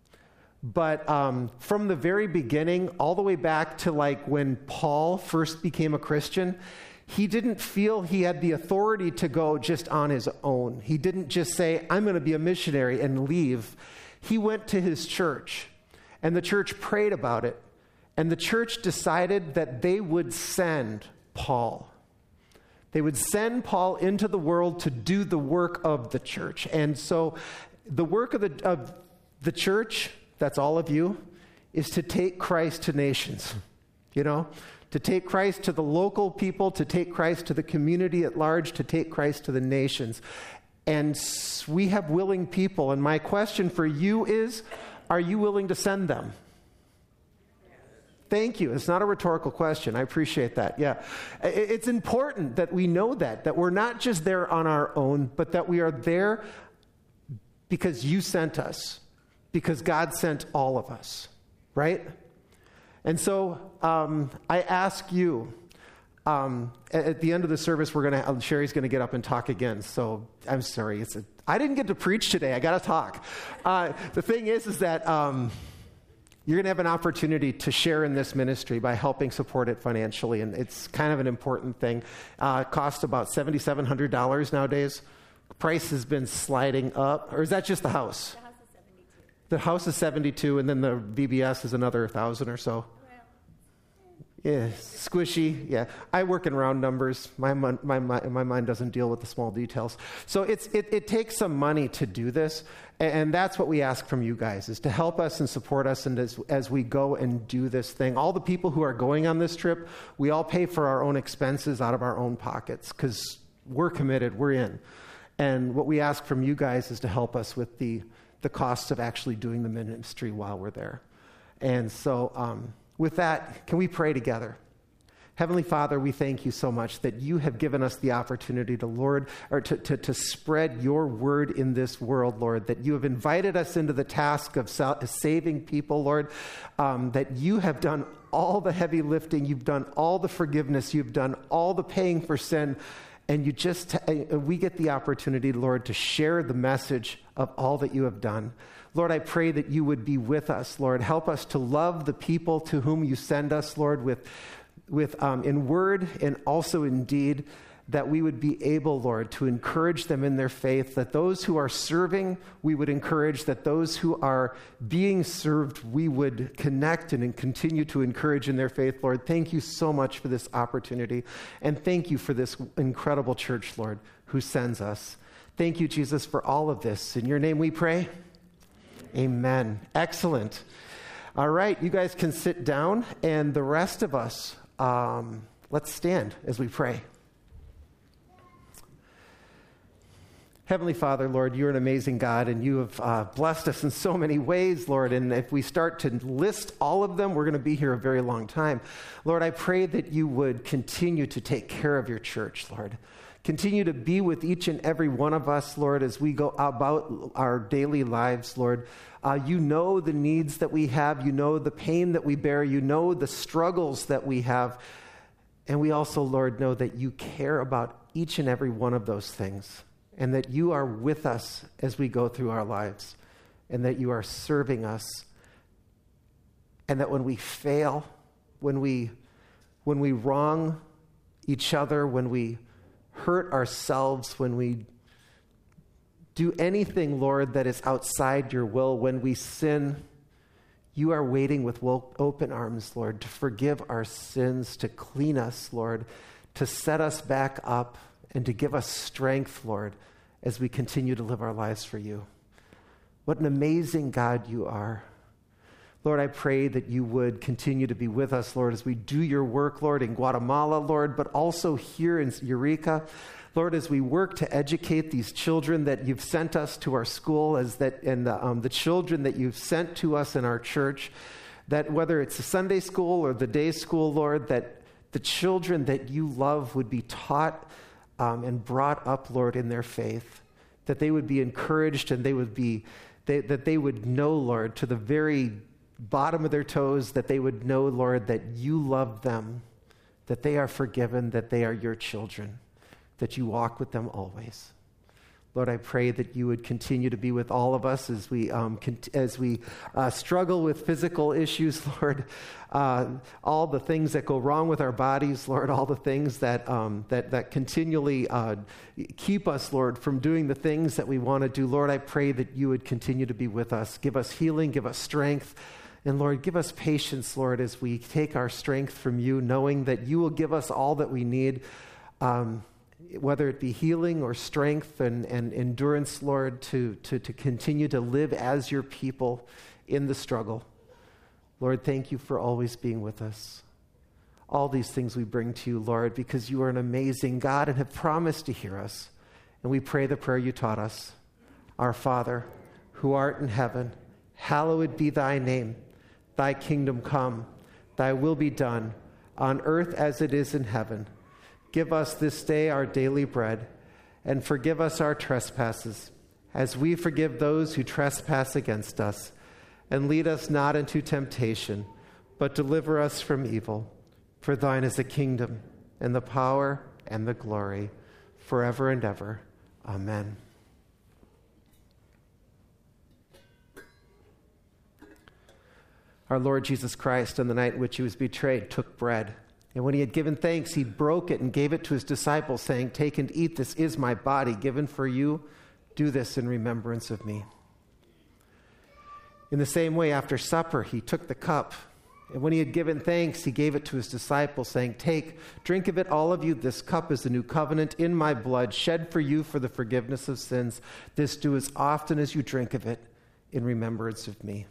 S1: But um, from the very beginning, all the way back to like when Paul first became a Christian, he didn't feel he had the authority to go just on his own. He didn't just say, I'm going to be a missionary and leave. He went to his church, and the church prayed about it. And the church decided that they would send Paul. They would send Paul into the world to do the work of the church. And so the work of the, of the church, that's all of you, is to take Christ to nations, you know? To take Christ to the local people, to take Christ to the community at large, to take Christ to the nations. And we have willing people. And my question for you is, are you willing to send them? Thank you. It's not a rhetorical question. I appreciate that. Yeah. It's important that we know that, that we're not just there on our own, but that we are there because you sent us, because God sent all of us, right? And so um, I ask you, Um, at, at the end of the service, we're going to Sherry's going to get up and talk again. So I'm sorry, it's a, I didn't get to preach today. I got to talk. Uh, the thing is, is that um, you're going to have an opportunity to share in this ministry by helping support it financially, and it's kind of an important thing. Uh, it costs about seven thousand seven hundred dollars nowadays. Price has been sliding up, or is that just the house? The house is seventy-two. The house is seventy-two, and then the V B S is another thousand or so. Yeah, squishy. Yeah, I work in round numbers. My my my my mind doesn't deal with the small details. So it's it, it takes some money to do this, and that's what we ask from you guys, is to help us and support us, and as as we go and do this thing. All the people who are going on this trip, we all pay for our own expenses out of our own pockets because we're committed. We're in, and what we ask from you guys is to help us with the the costs of actually doing the ministry while we're there, and so. Um, With that, can we pray together? Heavenly Father, we thank you so much that you have given us the opportunity to, Lord, or to, to, to spread your word in this world, Lord, that you have invited us into the task of saving people, Lord, um, that you have done all the heavy lifting, you've done all the forgiveness, you've done all the paying for sin, and you just, we get the opportunity, Lord, to share the message of all that you have done. Lord, I pray that you would be with us, Lord. Help us to love the people to whom you send us, Lord, with, with um, in word and also in deed, that we would be able, Lord, to encourage them in their faith, that those who are serving, we would encourage, that those who are being served, we would connect and continue to encourage in their faith, Lord. Thank you so much for this opportunity, and thank you for this incredible church, Lord, who sends us. Thank you, Jesus, for all of this. In your name we pray. Amen. Excellent. All right, you guys can sit down, and the rest of us, um, let's stand as we pray. Heavenly Father, Lord, you're an amazing God, and you have uh, blessed us in so many ways, Lord, and if we start to list all of them, we're going to be here a very long time. Lord, I pray that you would continue to take care of your church, Lord. Continue to be with each and every one of us, Lord, as we go about our daily lives, Lord. Uh, you know the needs that we have. You know the pain that we bear. You know the struggles that we have. And we also, Lord, know that you care about each and every one of those things, and that you are with us as we go through our lives, and that you are serving us, and that when we fail, when we, when we wrong each other, when we hurt ourselves, when we do anything, Lord, that is outside your will, when we sin, you are waiting with open arms, Lord, to forgive our sins, to clean us, Lord, to set us back up, and to give us strength, Lord, as we continue to live our lives for you. What an amazing God you are. Lord, I pray that you would continue to be with us, Lord, as we do your work, Lord, in Guatemala, Lord, but also here in Eureka. Lord, as we work to educate these children that you've sent us to our school, as that, and the, um, the children that you've sent to us in our church, that whether it's a Sunday school or the day school, Lord, that the children that you love would be taught um, and brought up, Lord, in their faith, that they would be encouraged, and they would be, they, that they would know, Lord, to the very bottom of their toes, that they would know, Lord, that you love them, that they are forgiven, that they are your children, that you walk with them always. Lord, I pray that you would continue to be with all of us as we um, cont- as we uh, struggle with physical issues, Lord, uh, all the things that go wrong with our bodies, Lord, all the things that um, that that continually uh, keep us, Lord, from doing the things that we want to do. Lord, I pray that you would continue to be with us, give us healing, give us strength. And Lord, give us patience, Lord, as we take our strength from you, knowing that you will give us all that we need, um, whether it be healing or strength and, and endurance, Lord, to, to, to continue to live as your people in the struggle. Lord, thank you for always being with us. All these things we bring to you, Lord, because you are an amazing God and have promised to hear us. And we pray the prayer you taught us. Our Father, who art in heaven, hallowed be thy name. Thy kingdom come, thy will be done, on earth as it is in heaven. Give us this day our daily bread, and forgive us our trespasses, as we forgive those who trespass against us. And lead us not into temptation, but deliver us from evil. For thine is the kingdom, and the power and the glory forever and ever. Amen. Our Lord Jesus Christ, on the night in which he was betrayed, took bread. And when he had given thanks, he broke it and gave it to his disciples, saying, "Take and eat. This is my body given for you. Do this in remembrance of me." In the same way, after supper, he took the cup. And when he had given thanks, he gave it to his disciples, saying, "Take, drink of it, all of you. This cup is the new covenant in my blood, shed for you for the forgiveness of sins. This do as often as you drink of it in remembrance of me."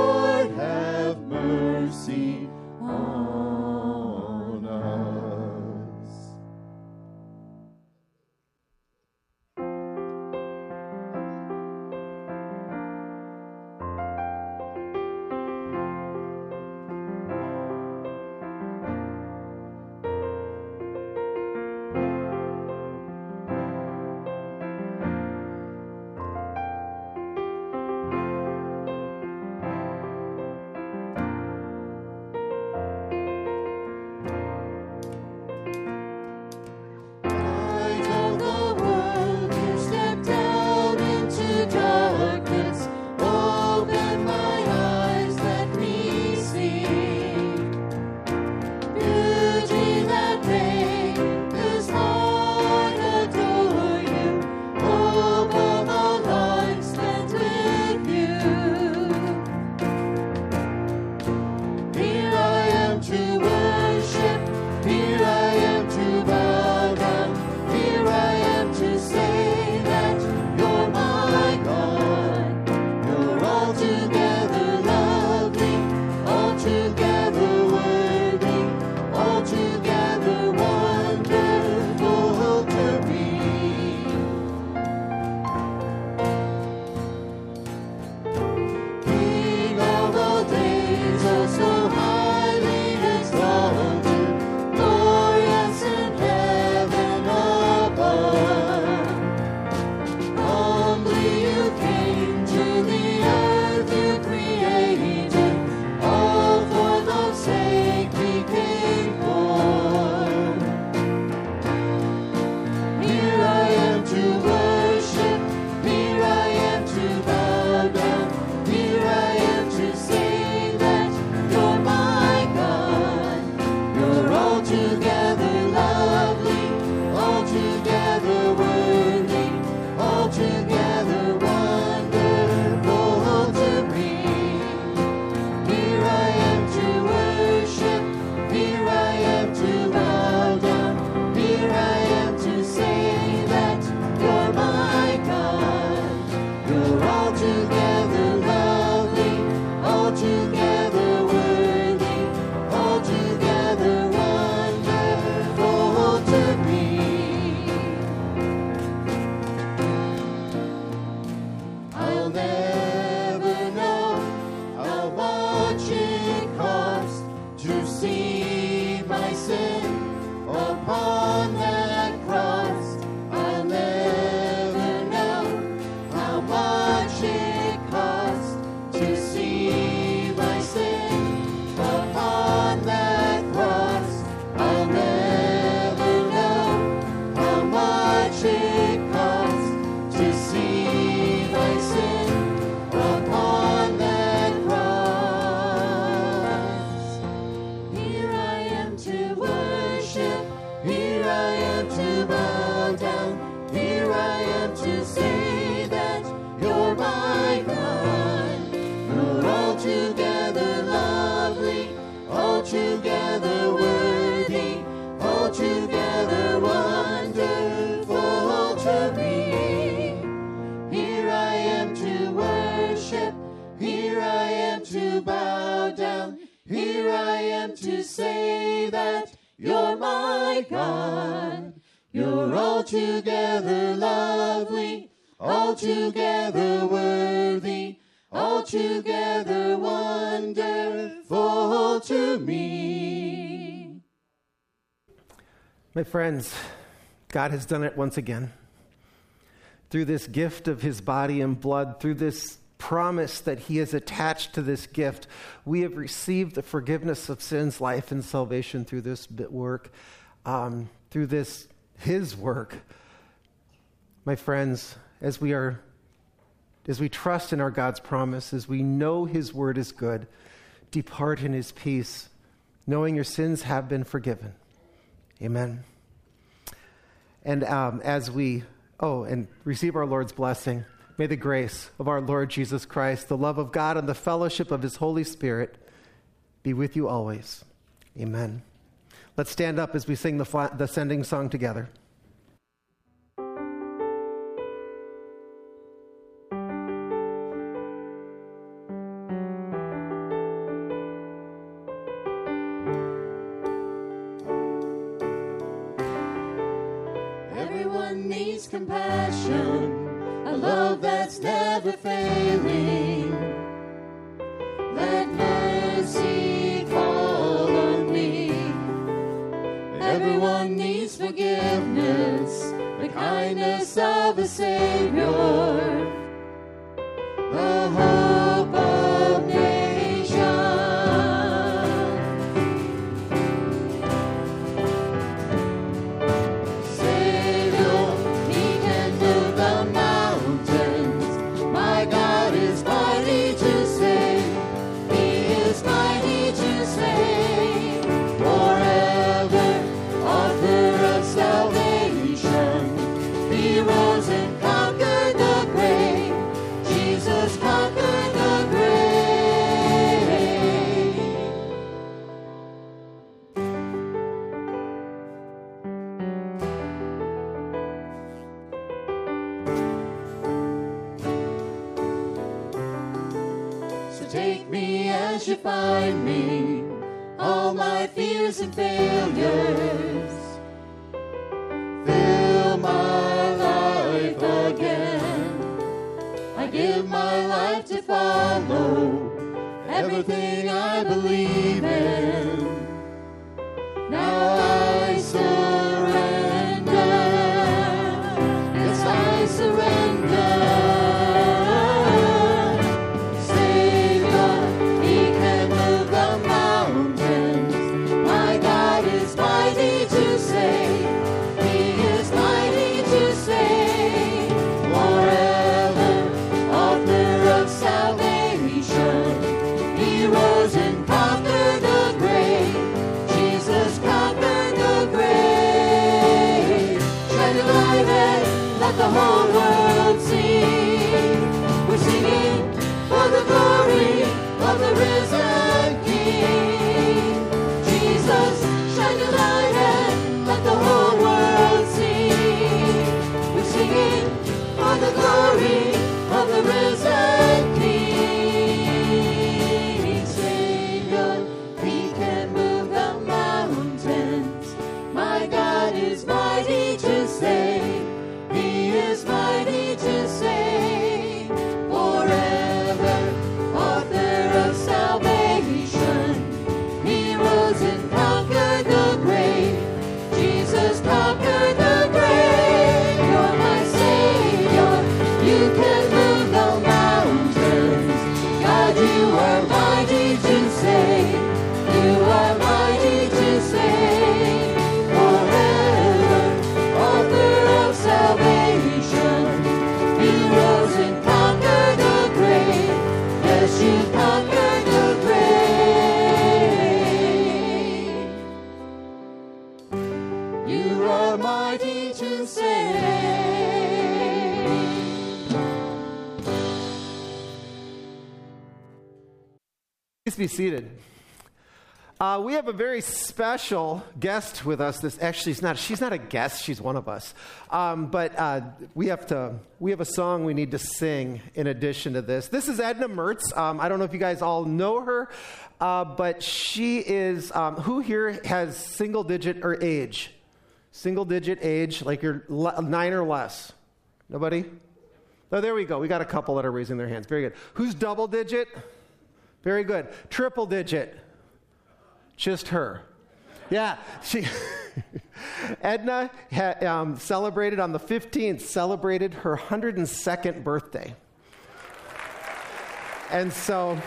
S2: Mercy on us. much it cost to see my sin upon that cross. I'll never know how much it cost to see my sin upon that cross. Here I am to worship, here I am to bow down, here I am to say that you're my God. You're altogether lovely, altogether worthy, altogether wonderful to me. Here I am to worship, here I am to bow down, here I am to say that you're my God. You're altogether lovely, altogether worthy, altogether wonderful to me.
S1: My friends, God has done it once again. Through this gift of his body and blood, through this promise that he has attached to this gift, we have received the forgiveness of sins, life, and salvation through this work, um, through this his work. My friends, as we are, as we trust in our God's promise, as we know his word is good, depart in his peace, knowing your sins have been forgiven. Amen. And um, as we, oh, and receive our Lord's blessing, may the grace of our Lord Jesus Christ, the love of God, and the fellowship of his Holy Spirit be with you always. Amen. Let's stand up as we sing the, fla- the sending song together.
S2: Everyone needs compassion, a love that's never failing. Let mercy fall on me. Everyone needs forgiveness, the kindness of a Savior, the hope of nations. Savior, he can move the mountains. My God is mighty to save. He is mighty to save. Forever, author of salvation. He rose and conquered the grave. Jesus conquered the grave. So take me as you find me, all my fears and failures. Fill my life again. I give my life to follow everything I believe in. Now I surrender. Yes, I surrender. Savior, he can move the mountains. My God is mighty to save. He is mighty to save. Forever, author of salvation. He rose and conquered the grave.
S1: Please be seated. Uh, we have a very special guest with us. This actually is not. She's not a guest. She's one of us. Um, but uh, we have to. We have a song we need to sing in addition to this. This is Edna Mertz. Um, I don't know if you guys all know her, uh, but she is. Um, who here has single digit or age? Single digit age, like you're le- nine or less. Nobody? Oh, there we go. We got a couple that are raising their hands. Very good. Who's double digit? Very good. Triple digit. Just her. Yeah, she. Edna ha, um, celebrated on the fifteenth, celebrated her one hundred second birthday. And so,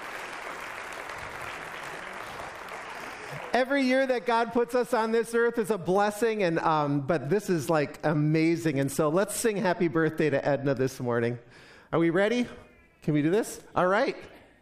S1: every year that God puts us on this earth is a blessing, and um, but this is like amazing. And so let's sing happy birthday to Edna this morning. Are we ready? Can we do this? All right.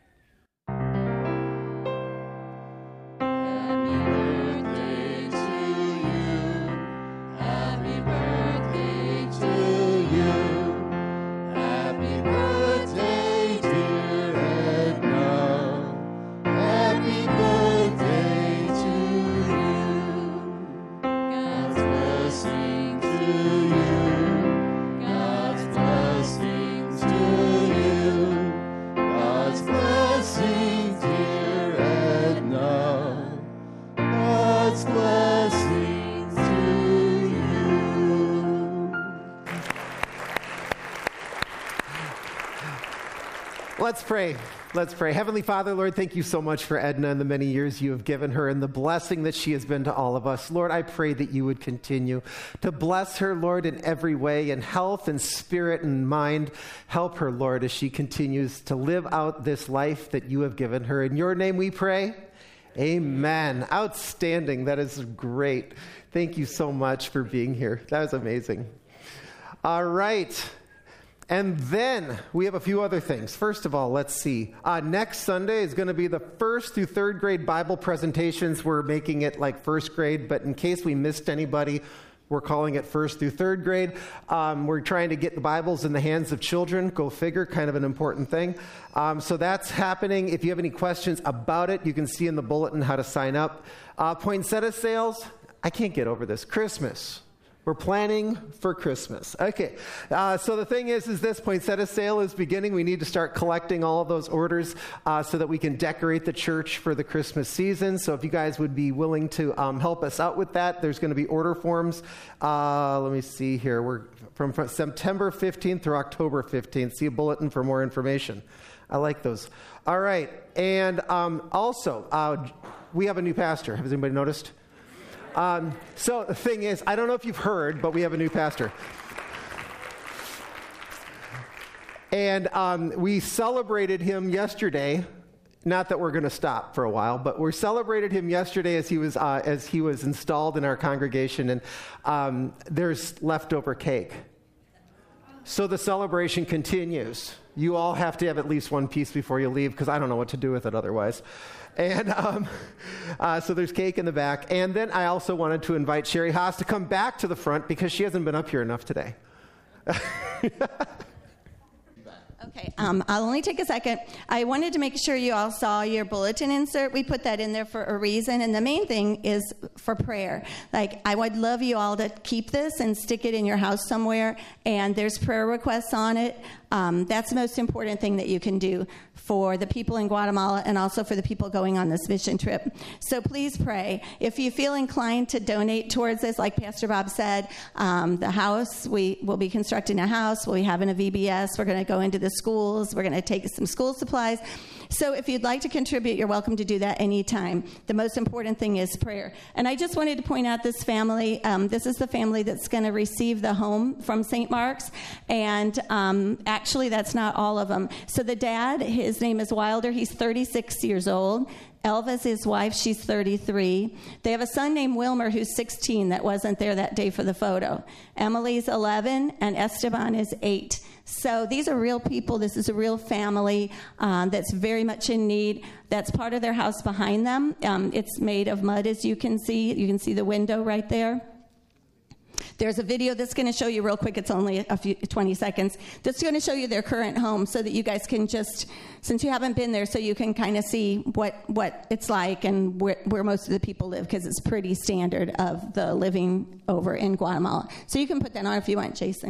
S1: Let's pray. Let's pray. Heavenly Father, Lord, thank you so much for Edna and the many years you have given her and the blessing that she has been to all of us. Lord, I pray that you would continue to bless her, Lord, in every way, in health and spirit and mind. Help her, Lord, as she continues to live out this life that you have given her. In your name we pray. Amen. Outstanding. That is great. Thank you so much for being here. That was amazing. All right. And then we have a few other things. First of all, let's see. Uh, next Sunday is going to be the first through third grade Bible presentations. We're making it like first grade, but in case we missed anybody, we're calling it first through third grade. Um, we're trying to get the Bibles in the hands of children. Go figure, kind of an important thing. Um, so that's happening. If you have any questions about it, you can see in the bulletin how to sign up. Uh, poinsettia sales. I can't get over this. Christmas. We're planning for Christmas. Okay, uh, so the thing is, is this poinsettia sale is beginning. We need to start collecting all of those orders uh, so that we can decorate the church for the Christmas season. So if you guys would be willing to um, help us out with that, there's going to be order forms. Uh, let me see here. We're from, from September fifteenth through October fifteenth. See a bulletin for more information. I like those. All right, and um, also, uh, we have a new pastor. Has anybody noticed? Um, so the thing is, I don't know if you've heard, but we have a new pastor. And um, we celebrated him yesterday. Not that we're going to stop for a while, but we celebrated him yesterday as he was uh, as he was installed in our congregation, and um, there's leftover cake. So the celebration continues. You all have to have at least one piece before you leave, because I don't know what to do with it otherwise. And um, uh, so there's cake in the back. And then I also wanted to invite Sherry Haas to come back to the front because she hasn't been up here enough today.
S4: Okay, um, I'll only take a second. I wanted to make sure you all saw your bulletin insert. We put that in there for a reason, and the main thing is for prayer. Like, I would love you all to keep this and stick it in your house somewhere, and there's prayer requests on it. Um, that's the most important thing that you can do for the people in Guatemala and also for the people going on this mission trip. So please pray. If you feel inclined to donate towards this, like Pastor Bob said, um, the house, we will be constructing a house. We'll be having a V B S. We're going to go into the schools. We're going to take some school supplies. So if you'd like to contribute, you're welcome to do that anytime. The most important thing is prayer. And I just wanted to point out this family. Um, this is the family that's going to receive the home from Saint Mark's. And um, actually, that's not all of them. So the dad, his name is Wilder. He's thirty-six years old. Elva's his wife. She's thirty-three. They have a son named Wilmer who's sixteen that wasn't there that day for the photo. Emily's eleven, and Esteban is eight. So these are real people. This is a real family um, that's very much in need. That's part of their house behind them. Um, it's made of mud, as you can see. You can see the window right there. There's a video that's going to show you real quick. It's only a few, twenty seconds. That's going to show you their current home so that you guys can just, since you haven't been there, so you can kind of see what, what it's like and where, where most of the people live, because it's pretty standard of the living over in Guatemala. So you can put that on if you want, Jason.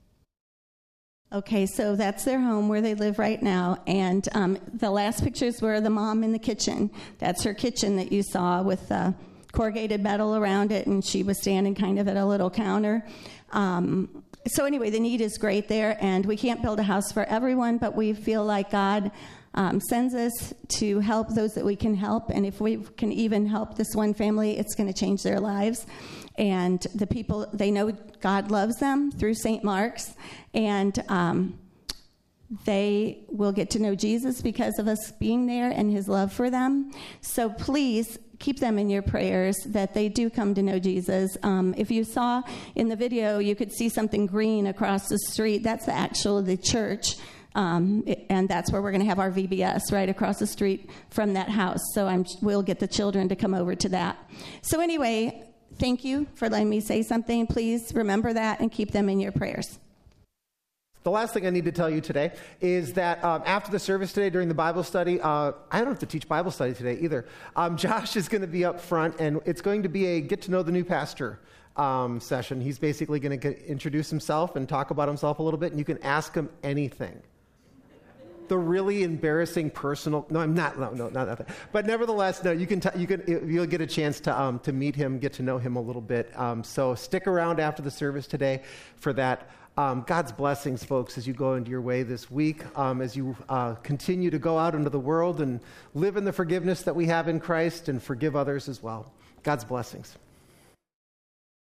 S4: Okay, so that's their home where they live right now. And um, the last pictures were the mom in the kitchen. That's her kitchen that you saw with the corrugated metal around it, and she was standing kind of at a little counter. Um, so anyway, the need is great there, and we can't build a house for everyone, but we feel like God um, sends us to help those that we can help. And if we can even help this one family, it's going to change their lives. And the people, they know God loves them through Saint Mark's, and um, they will get to know Jesus because of us being there and his love for them. So please keep them in your prayers that they do come to know Jesus. Um, if you saw in the video, you could see something green across the street. That's the actual the church. Um, and that's where we're going to have our V B S, right across the street from that house. So I'm, we'll get the children to come over to that. So anyway, thank you for letting me say something. Please remember that and keep them in your prayers.
S1: The last thing I need to tell you today is that um, after the service today during the Bible study, uh, I don't have to teach Bible study today either. Um, Josh is going to be up front, and it's going to be a get to know the new pastor um, session. He's basically going to introduce himself and talk about himself a little bit, and you can ask him anything. The really embarrassing personal, no, I'm not, no, no, not that. But nevertheless, no, you can, t- you can, you'll get a chance to um, to meet him, get to know him a little bit. Um, so stick around after the service today for that. Um, God's blessings, folks, as you go into your way this week, um, as you uh, continue to go out into the world and live in the forgiveness that we have in Christ and forgive others as well. God's blessings.